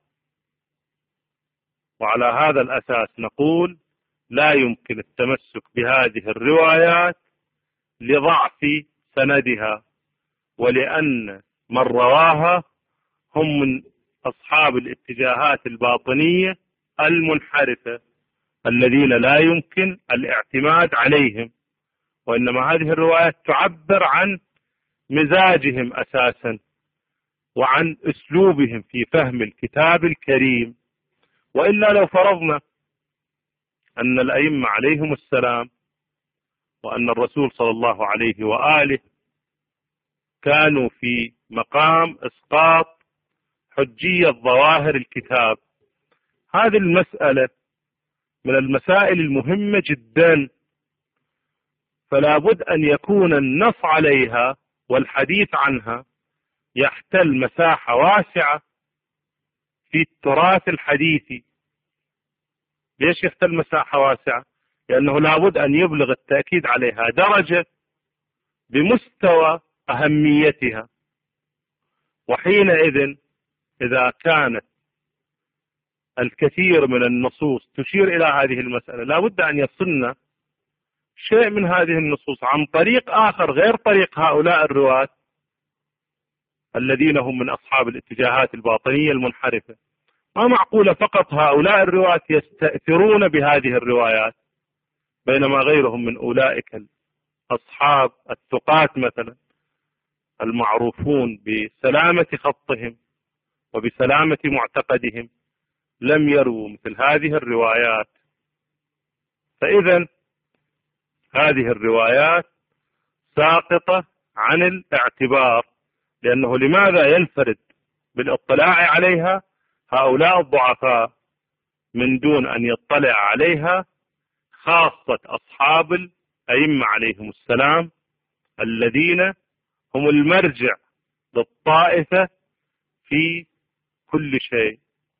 وعلى هذا الأساس نقول لا يمكن التمسك بهذه الروايات لضعف سندها، ولأن من رواها هم من أصحاب الاتجاهات الباطنية المنحرفة الذين لا يمكن الاعتماد عليهم، وإنما هذه الروايات تعبر عن مزاجهم أساسا وعن أسلوبهم في فهم الكتاب الكريم. وإلا لو فرضنا أن الأئمة عليهم السلام وأن الرسول صلى الله عليه وآله كانوا في مقام إسقاط حجية ظواهر الكتاب، هذه المسألة من المسائل المهمة جدا، فلا بد أن يكون النص عليها والحديث عنها يحتل مساحة واسعة في التراث الحديثي. ليش يحتل مساحة واسعة؟ لأنه لا بد أن يبلغ التأكيد عليها درجة بمستوى أهميتها، وحينئذ إذا كانت الكثير من النصوص تشير إلى هذه المسألة لا بد أن يصلنا شيء من هذه النصوص عن طريق آخر غير طريق هؤلاء الرواة الذين هم من أصحاب الاتجاهات الباطنية المنحرفة. ما معقولة فقط هؤلاء الرواة يستأثرون بهذه الروايات بينما غيرهم من أولئك أصحاب الثقات مثلا المعروفون بسلامة خطهم وبسلامة معتقدهم لم يروا مثل هذه الروايات. فإذا هذه الروايات ساقطة عن الاعتبار، لأنه لماذا ينفرد بالاطلاع عليها هؤلاء الضعفاء من دون أن يطلع عليها خاصة أصحاب الأئمة عليهم السلام الذين هم المرجع للطائفة في كل شيء.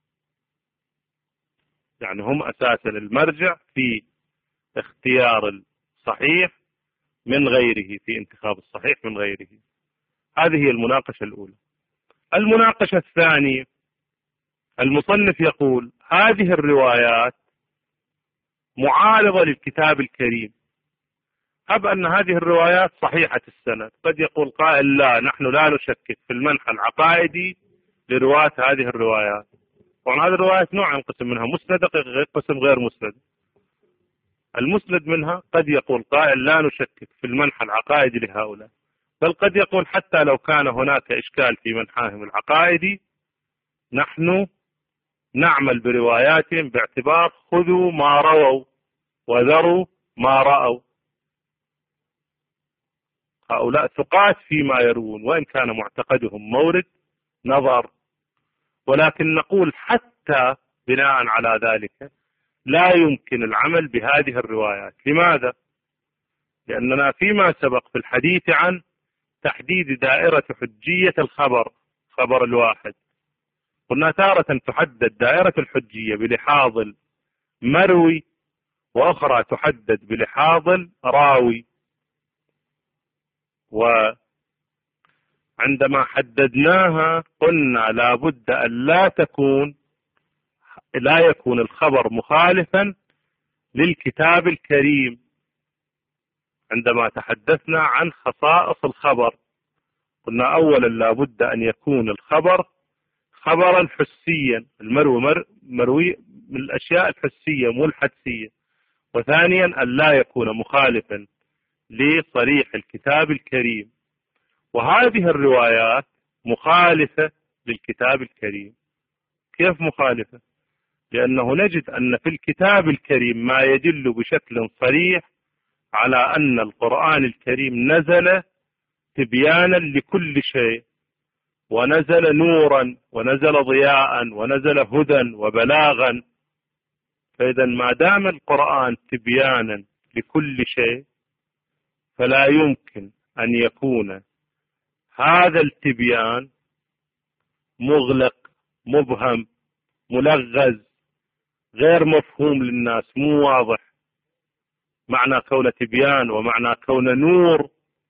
يعني هم أساسا المرجع في اختيار الصحيح من غيره، في انتخاب الصحيح من غيره. هذه هي المناقشة الأولى. المناقشة الثانية، المصنف يقول هذه الروايات معارضة للكتاب الكريم. هب أن هذه الروايات صحيحة السند، قد يقول قائل لا، نحن لا نشكك في المنحى العقائدي لرواة هذه الروايات. طبعا هذه الروايات نوع ينقسم منها مسند قسم غير مسند. المسند منها قد يقول قائل لا نشكك في المنحى العقائدي لهؤلاء، بل قد يقول حتى لو كان هناك إشكال في منحاهم العقائدي نحن نعمل برواياتهم باعتبار خذوا ما رووا وذروا ما رأوا. هؤلاء ثقات فيما يروون وإن كان معتقدهم مورد نظر، ولكن نقول حتى بناء على ذلك لا يمكن العمل بهذه الروايات. لماذا؟ لأننا فيما سبق في الحديث عن تحديد دائرة حجية خبر الواحد، قلنا تارة تحدد دائرة الحجية بلحاظ المروي، وأخرى تحدد بلحاظ الراوي. وعندما حددناها قلنا لابد أن لا يكون الخبر مخالفا للكتاب الكريم. عندما تحدثنا عن خصائص الخبر قلنا أولا لابد أن يكون الخبر خبرا حسيا، مروي من الأشياء الحسية مو الحدسية. وثانيا أن لا يكون مخالفا لصريح الكتاب الكريم. وهذه الروايات مخالفة للكتاب الكريم. كيف مخالفة؟ لأنه نجد أن في الكتاب الكريم ما يدل بشكل صريح على أن القرآن الكريم نزل تبيانا لكل شيء، ونزل نورا ونزل ضياء ونزل هدى وبلاغا. فإذا ما دام القرآن تبيانا لكل شيء فلا يمكن أن يكون هذا التبيان مغلق مبهم ملغز غير مفهوم للناس، مو واضح معنى كون تبيان ومعنى كون نور.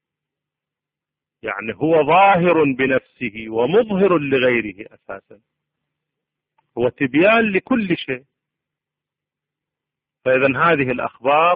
يعني هو ظاهر بنفسه ومظهر لغيره، أساسا هو تبيان لكل شيء. فإذا هذه الأخبار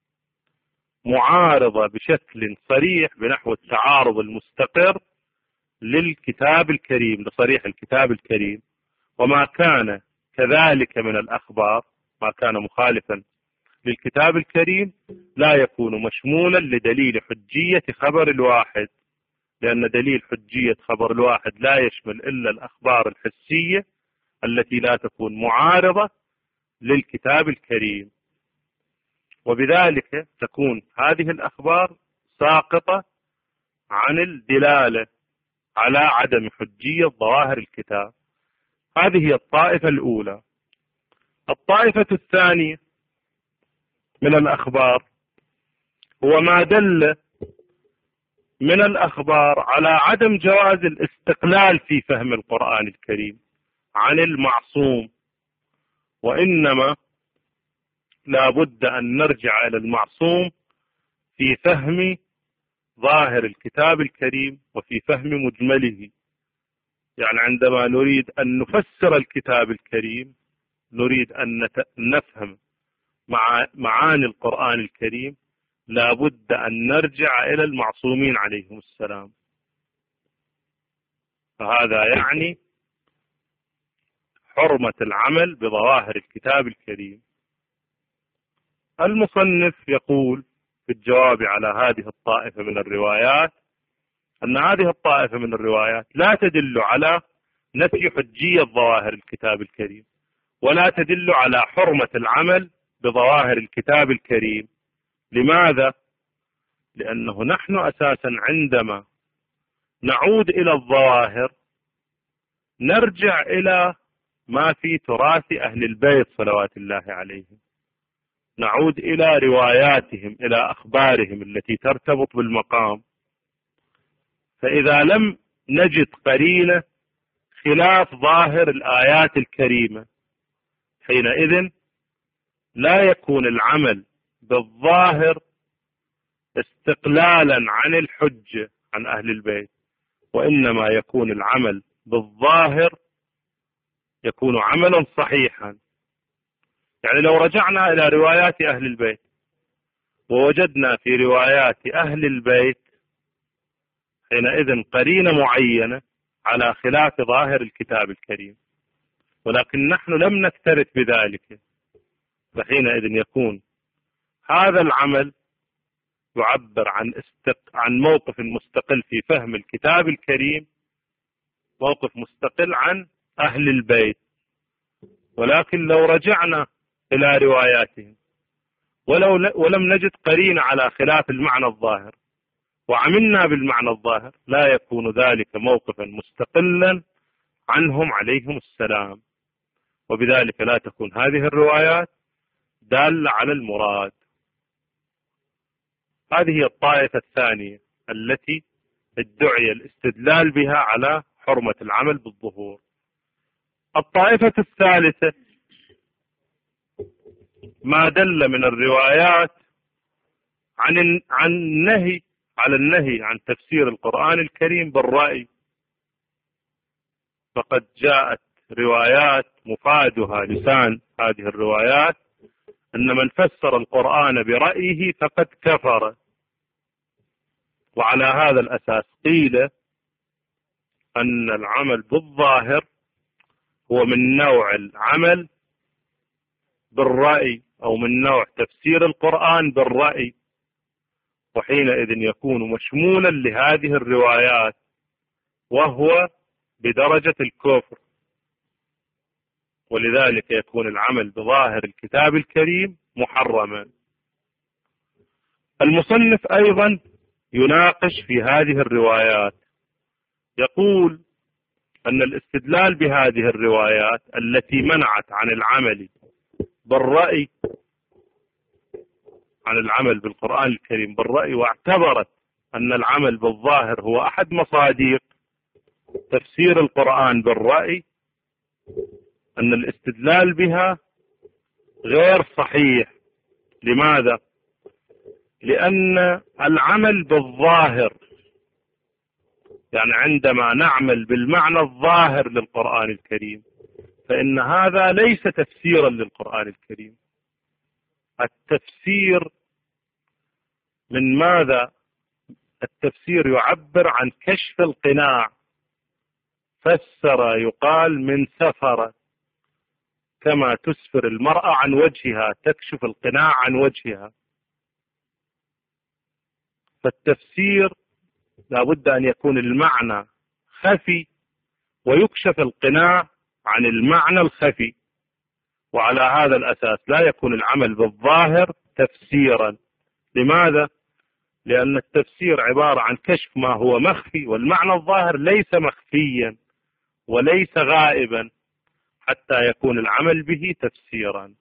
معارضة بشكل صريح بنحو التعارض المستقر للكتاب الكريم، لصريح الكتاب الكريم. وما كان كذلك من الأخبار، ما كان مخالفا للكتاب الكريم لا يكون مشمولا لدليل حجية خبر الواحد، لأن دليل حجية خبر الواحد لا يشمل إلا الأخبار الحسية التي لا تكون معارضة للكتاب الكريم. وبذلك تكون هذه الأخبار ساقطة عن الدلالة على عدم حجية ظواهر الكتاب. هذه هي الطائفة الأولى. الطائفة الثانية من الأخبار هو ما دل من الأخبار على عدم جواز الاستقلال في فهم القرآن الكريم عن المعصوم، وإنما لا بد أن نرجع إلى المعصوم في فهم ظاهر الكتاب الكريم وفي فهم مجمله. يعني عندما نريد أن نفسر الكتاب الكريم، نريد أن نفهم معاني القرآن الكريم، لا بد أن نرجع إلى المعصومين عليهم السلام. فهذا يعني حرمة العمل بظواهر الكتاب الكريم. المصنف يقول في الجواب على هذه الطائفة من الروايات أن هذه الطائفة من الروايات لا تدل على نفي حجية ظواهر الكتاب الكريم، ولا تدل على حرمة العمل بظواهر الكتاب الكريم. لماذا؟ لأنه نحن أساسا عندما نعود إلى الظواهر نرجع إلى ما في تراث أهل البيت صلوات الله عليهم، نعود إلى رواياتهم، إلى أخبارهم التي ترتبط بالمقام. فإذا لم نجد قرينة خلاف ظاهر الآيات الكريمة، حينئذ لا يكون العمل بالظاهر استقلالا عن الحجة عن أهل البيت، وإنما يكون العمل بالظاهر يكون عملا صحيحا. يعني لو رجعنا إلى روايات أهل البيت ووجدنا في روايات أهل البيت حينئذ قرينة معينة على خلاف ظاهر الكتاب الكريم، ولكن نحن لم نكترث بذلك، فحينئذ يكون هذا العمل يعبر عن موقف مستقل في فهم الكتاب الكريم، موقف مستقل عن أهل البيت. ولكن لو رجعنا إلى رواياتهم ولم نجد قرينة على خلاف المعنى الظاهر وعملنا بالمعنى الظاهر، لا يكون ذلك موقفا مستقلا عنهم عليهم السلام، وبذلك لا تكون هذه الروايات دالة على المراد. هذه هي الطائفة الثانية التي ادعي الاستدلال بها على حرمة العمل بالظهور. الطائفة الثالثة ما دل من الروايات عن النهي عن تفسير القرآن الكريم بالرأي، فقد جاءت روايات مفادها لسان هذه الروايات أن من فسر القرآن برأيه فقد كفر. وعلى هذا الأساس قيل أن العمل بالظاهر هو من نوع العمل بالرأي أو من نوع تفسير القرآن بالرأي، وحينئذ يكون مشمولا لهذه الروايات وهو بدرجة الكفر، ولذلك يكون العمل بظاهر الكتاب الكريم محرما. المصنف أيضا يناقش في هذه الروايات، يقول أن الاستدلال بهذه الروايات التي منعت عن العمل بالرأي، عن العمل بالقرآن الكريم بالرأي، واعتبرت أن العمل بالظاهر هو أحد مصادر تفسير القرآن بالرأي، أن الاستدلال بها غير صحيح. لماذا؟ لأن العمل بالظاهر، يعني عندما نعمل بالمعنى الظاهر للقرآن الكريم، فإن هذا ليس تفسيرا للقرآن الكريم. التفسير من ماذا؟ التفسير يعبر عن كشف القناع. فسر يقال من سفر، كما تسفر المرأة عن وجهها، تكشف القناع عن وجهها. فالتفسير لابد أن يكون المعنى خفي ويكشف القناع عن المعنى الخفي، وعلى هذا الأساس لا يكون العمل بالظاهر تفسيرا. لماذا؟ لأن التفسير عبارة عن كشف ما هو مخفي، والمعنى الظاهر ليس مخفيا وليس غائبا حتى يكون العمل به تفسيرا.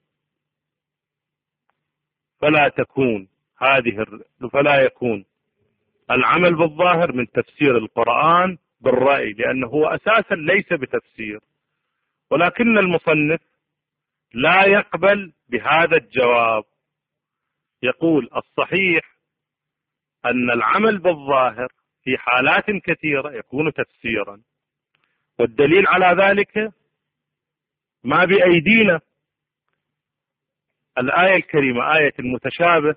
فلا يكون العمل بالظاهر من تفسير القرآن بالرأي، لأنه هو أساسا ليس بتفسير. ولكن المصنف لا يقبل بهذا الجواب، يقول الصحيح أن العمل بالظاهر في حالات كثيرة يكون تفسيرا، والدليل على ذلك ما بأيدينا. الآية الكريمة آية المتشابه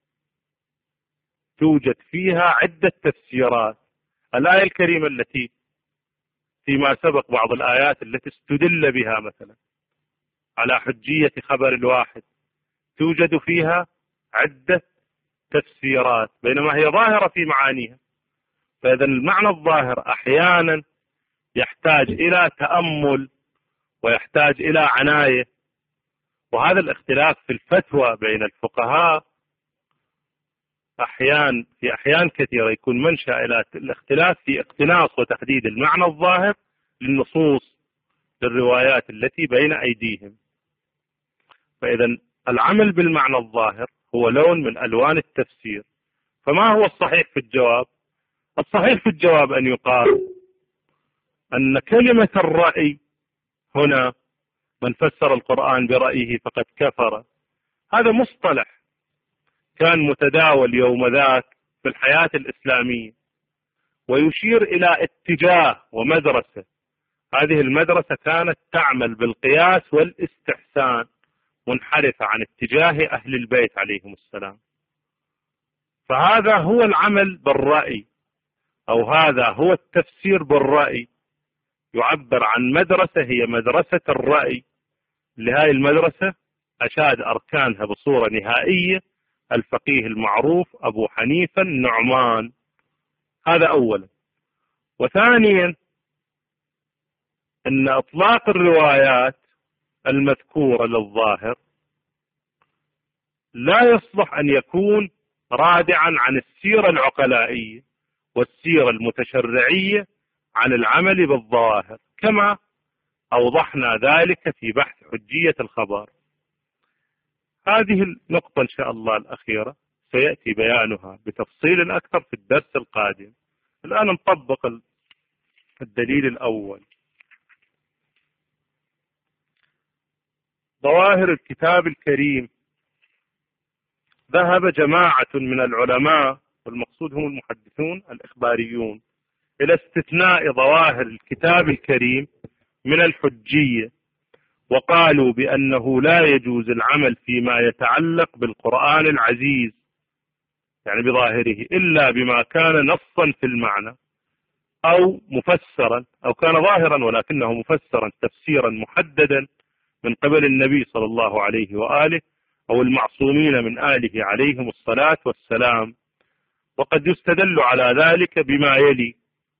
توجد فيها عدة تفسيرات. الآية الكريمة التي فيما سبق بعض الآيات التي استدل بها مثلا على حجية خبر الواحد توجد فيها عدة تفسيرات، بينما هي ظاهرة في معانيها. فإذا المعنى الظاهر أحيانا يحتاج إلى تأمل ويحتاج إلى عناية. وهذا الاختلاف في الفتوى بين الفقهاء في أحيان كثيرة يكون منشأ إلى الاختلاف في اقتناص وتحديد المعنى الظاهر للنصوص للروايات التي بين أيديهم. فإذا العمل بالمعنى الظاهر هو لون من ألوان التفسير. فما هو الصحيح في الجواب؟ الصحيح في الجواب أن يقال أن كلمة الرأي هنا، من فسر القرآن برأيه فقد كفر، هذا مصطلح كان متداول يوم ذاك في الحياة الإسلامية، ويشير إلى اتجاه ومدرسة. هذه المدرسة كانت تعمل بالقياس والاستحسان، منحرفة عن اتجاه أهل البيت عليهم السلام. فهذا هو العمل بالرأي، أو هذا هو التفسير بالرأي. يعبر عن مدرسة هي مدرسة الرأي. لهذه المدرسة أشاد أركانها بصورة نهائية الفقيه المعروف أبو حنيفة النعمان. هذا أولا. وثانيا أن إطلاق الروايات المذكورة للظاهر لا يصلح أن يكون رادعا عن السيرة العقلائية والسيرة المتشرعية عن العمل بالظواهر، كما أوضحنا ذلك في بحث حجية الخبر. هذه النقطة إن شاء الله الأخيرة سيأتي بيانها بتفصيل أكثر في الدرس القادم. الآن نطبق الدليل الأول. ظواهر الكتاب الكريم. ذهب جماعة من العلماء، والمقصود هم المحدثون الإخباريون، إلى استثناء ظواهر الكتاب الكريم من الحجية، وقالوا بأنه لا يجوز العمل فيما يتعلق بالقرآن العزيز يعني بظاهره إلا بما كان نصا في المعنى أو مفسرا، أو كان ظاهرا ولكنه مفسرا تفسيرا محددا من قبل النبي صلى الله عليه وآله أو المعصومين من آله عليهم الصلاة والسلام. وقد يستدل على ذلك بما يلي.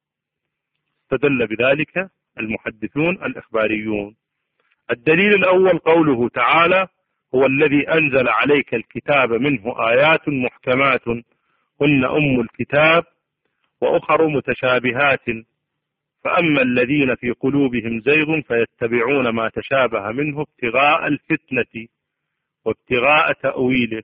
استدل بذلك المحدثون الإخباريون. الدليل الأول قوله تعالى: هو الذي أنزل عليك الكتاب منه آيات محكمات هن أم الكتاب وأخر متشابهات فأما الذين في قلوبهم زيغ فيتبعون ما تشابه منه ابتغاء الفتنة وابتغاء تأويله.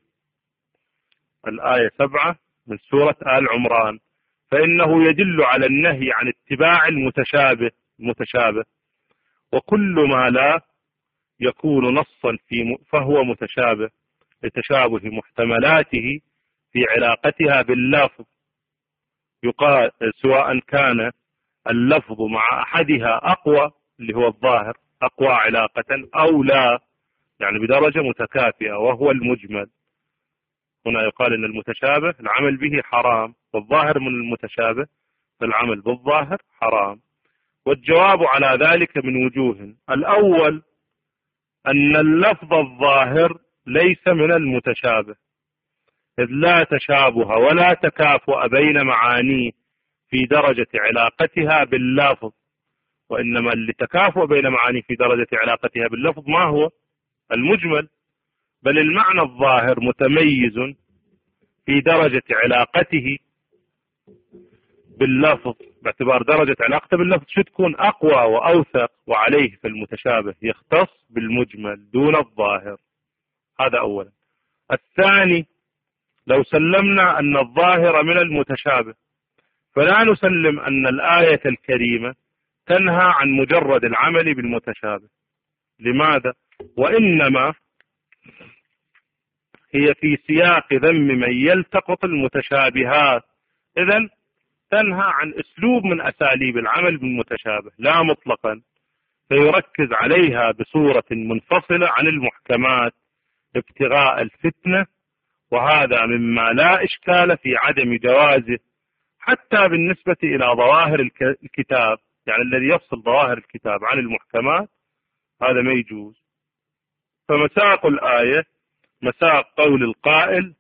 الآية 7 من سورة آل عمران. فإنه يدل على النهي عن اتباع المتشابه، وكل ما لا يكون نصا فهو متشابه لتشابه محتملاته في علاقتها باللفظ، يقال سواء كان اللفظ مع أحدها أقوى اللي هو الظاهر أقوى علاقة أو لا، يعني بدرجة متكافئة، وهو المجمل. هنا يقال أن المتشابه العمل به حرام، والظاهر من المتشابه فالعمل بالظاهر حرام. والجواب على ذلك من وجوه. الأول أن اللفظ الظاهر ليس من المتشابه، إذ لا تشابه ولا تكافؤ بين معانيه في درجة علاقتها باللفظ، وإنما اللي تكافؤ بين معانيه في درجة علاقتها باللفظ ما هو؟ المجمل. بل المعنى الظاهر متميز في درجة علاقته باللفظ، باعتبار درجة علاقته باللفظ شو تكون أقوى وأوثق، وعليه فالمتشابه يختص بالمجمل دون الظاهر. هذا أولا. الثاني، لو سلمنا أن الظاهر من المتشابه فلا نسلم أن الآية الكريمة تنهى عن مجرد العمل بالمتشابه. لماذا؟ وإنما هي في سياق ذم من يلتقط المتشابهات، إذن تنهى عن أسلوب من أساليب العمل بالمتشابه لا مطلقا، فيركز عليها بصورة منفصلة عن المحكمات ابتغاء الفتنة، وهذا مما لا إشكال في عدم جوازه حتى بالنسبة إلى ظواهر الكتاب، يعني الذي يفصل ظواهر الكتاب عن المحكمات هذا ما يجوز. فمساق الآية مساق قول القائل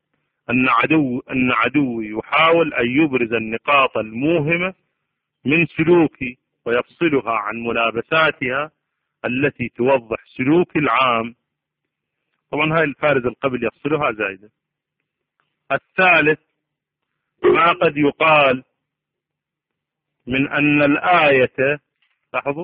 أن عدوي يحاول أن يبرز النقاط الموهمة من سلوكي ويفصلها عن ملابساتها التي توضح سلوك العام. طبعا هاي الفارز القبل يفصلها زائدة. الثالث ما قد يقال من أن الآية، لاحظوا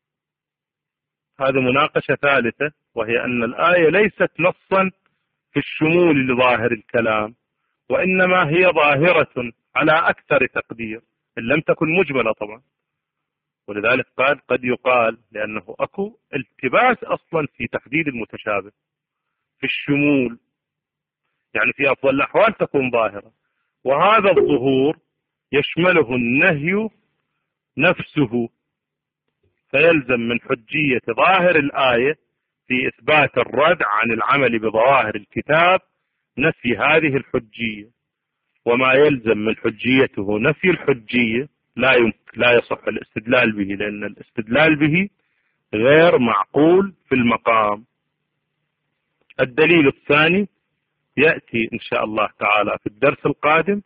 هذه مناقشة ثالثة، وهي أن الآية ليست نصا في الشمول لظاهر الكلام، وإنما هي ظاهرة على أكثر تقدير إن لم تكن مجملة طبعا. ولذلك قد يقال لأنه أكو التباس أصلا في تحديد المتشابه في الشمول، يعني في أفضل الأحوال تكون ظاهرة، وهذا الظهور يشمله النهي نفسه، فيلزم من حجية ظاهر الآية في إثبات الرد عن العمل بظواهر الكتاب نفي هذه الحجية، وما يلزم من حجيته نفي الحجية لا يصح الاستدلال به، لأن الاستدلال به غير معقول في المقام. الدليل الثاني يأتي إن شاء الله تعالى في الدرس القادم،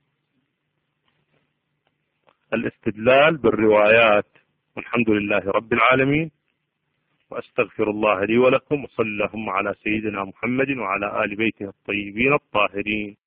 الاستدلال بالروايات. والحمد لله رب العالمين، وأستغفر الله لي ولكم، وصلى اللهم على سيدنا محمد وعلى آل بيته الطيبين الطاهرين.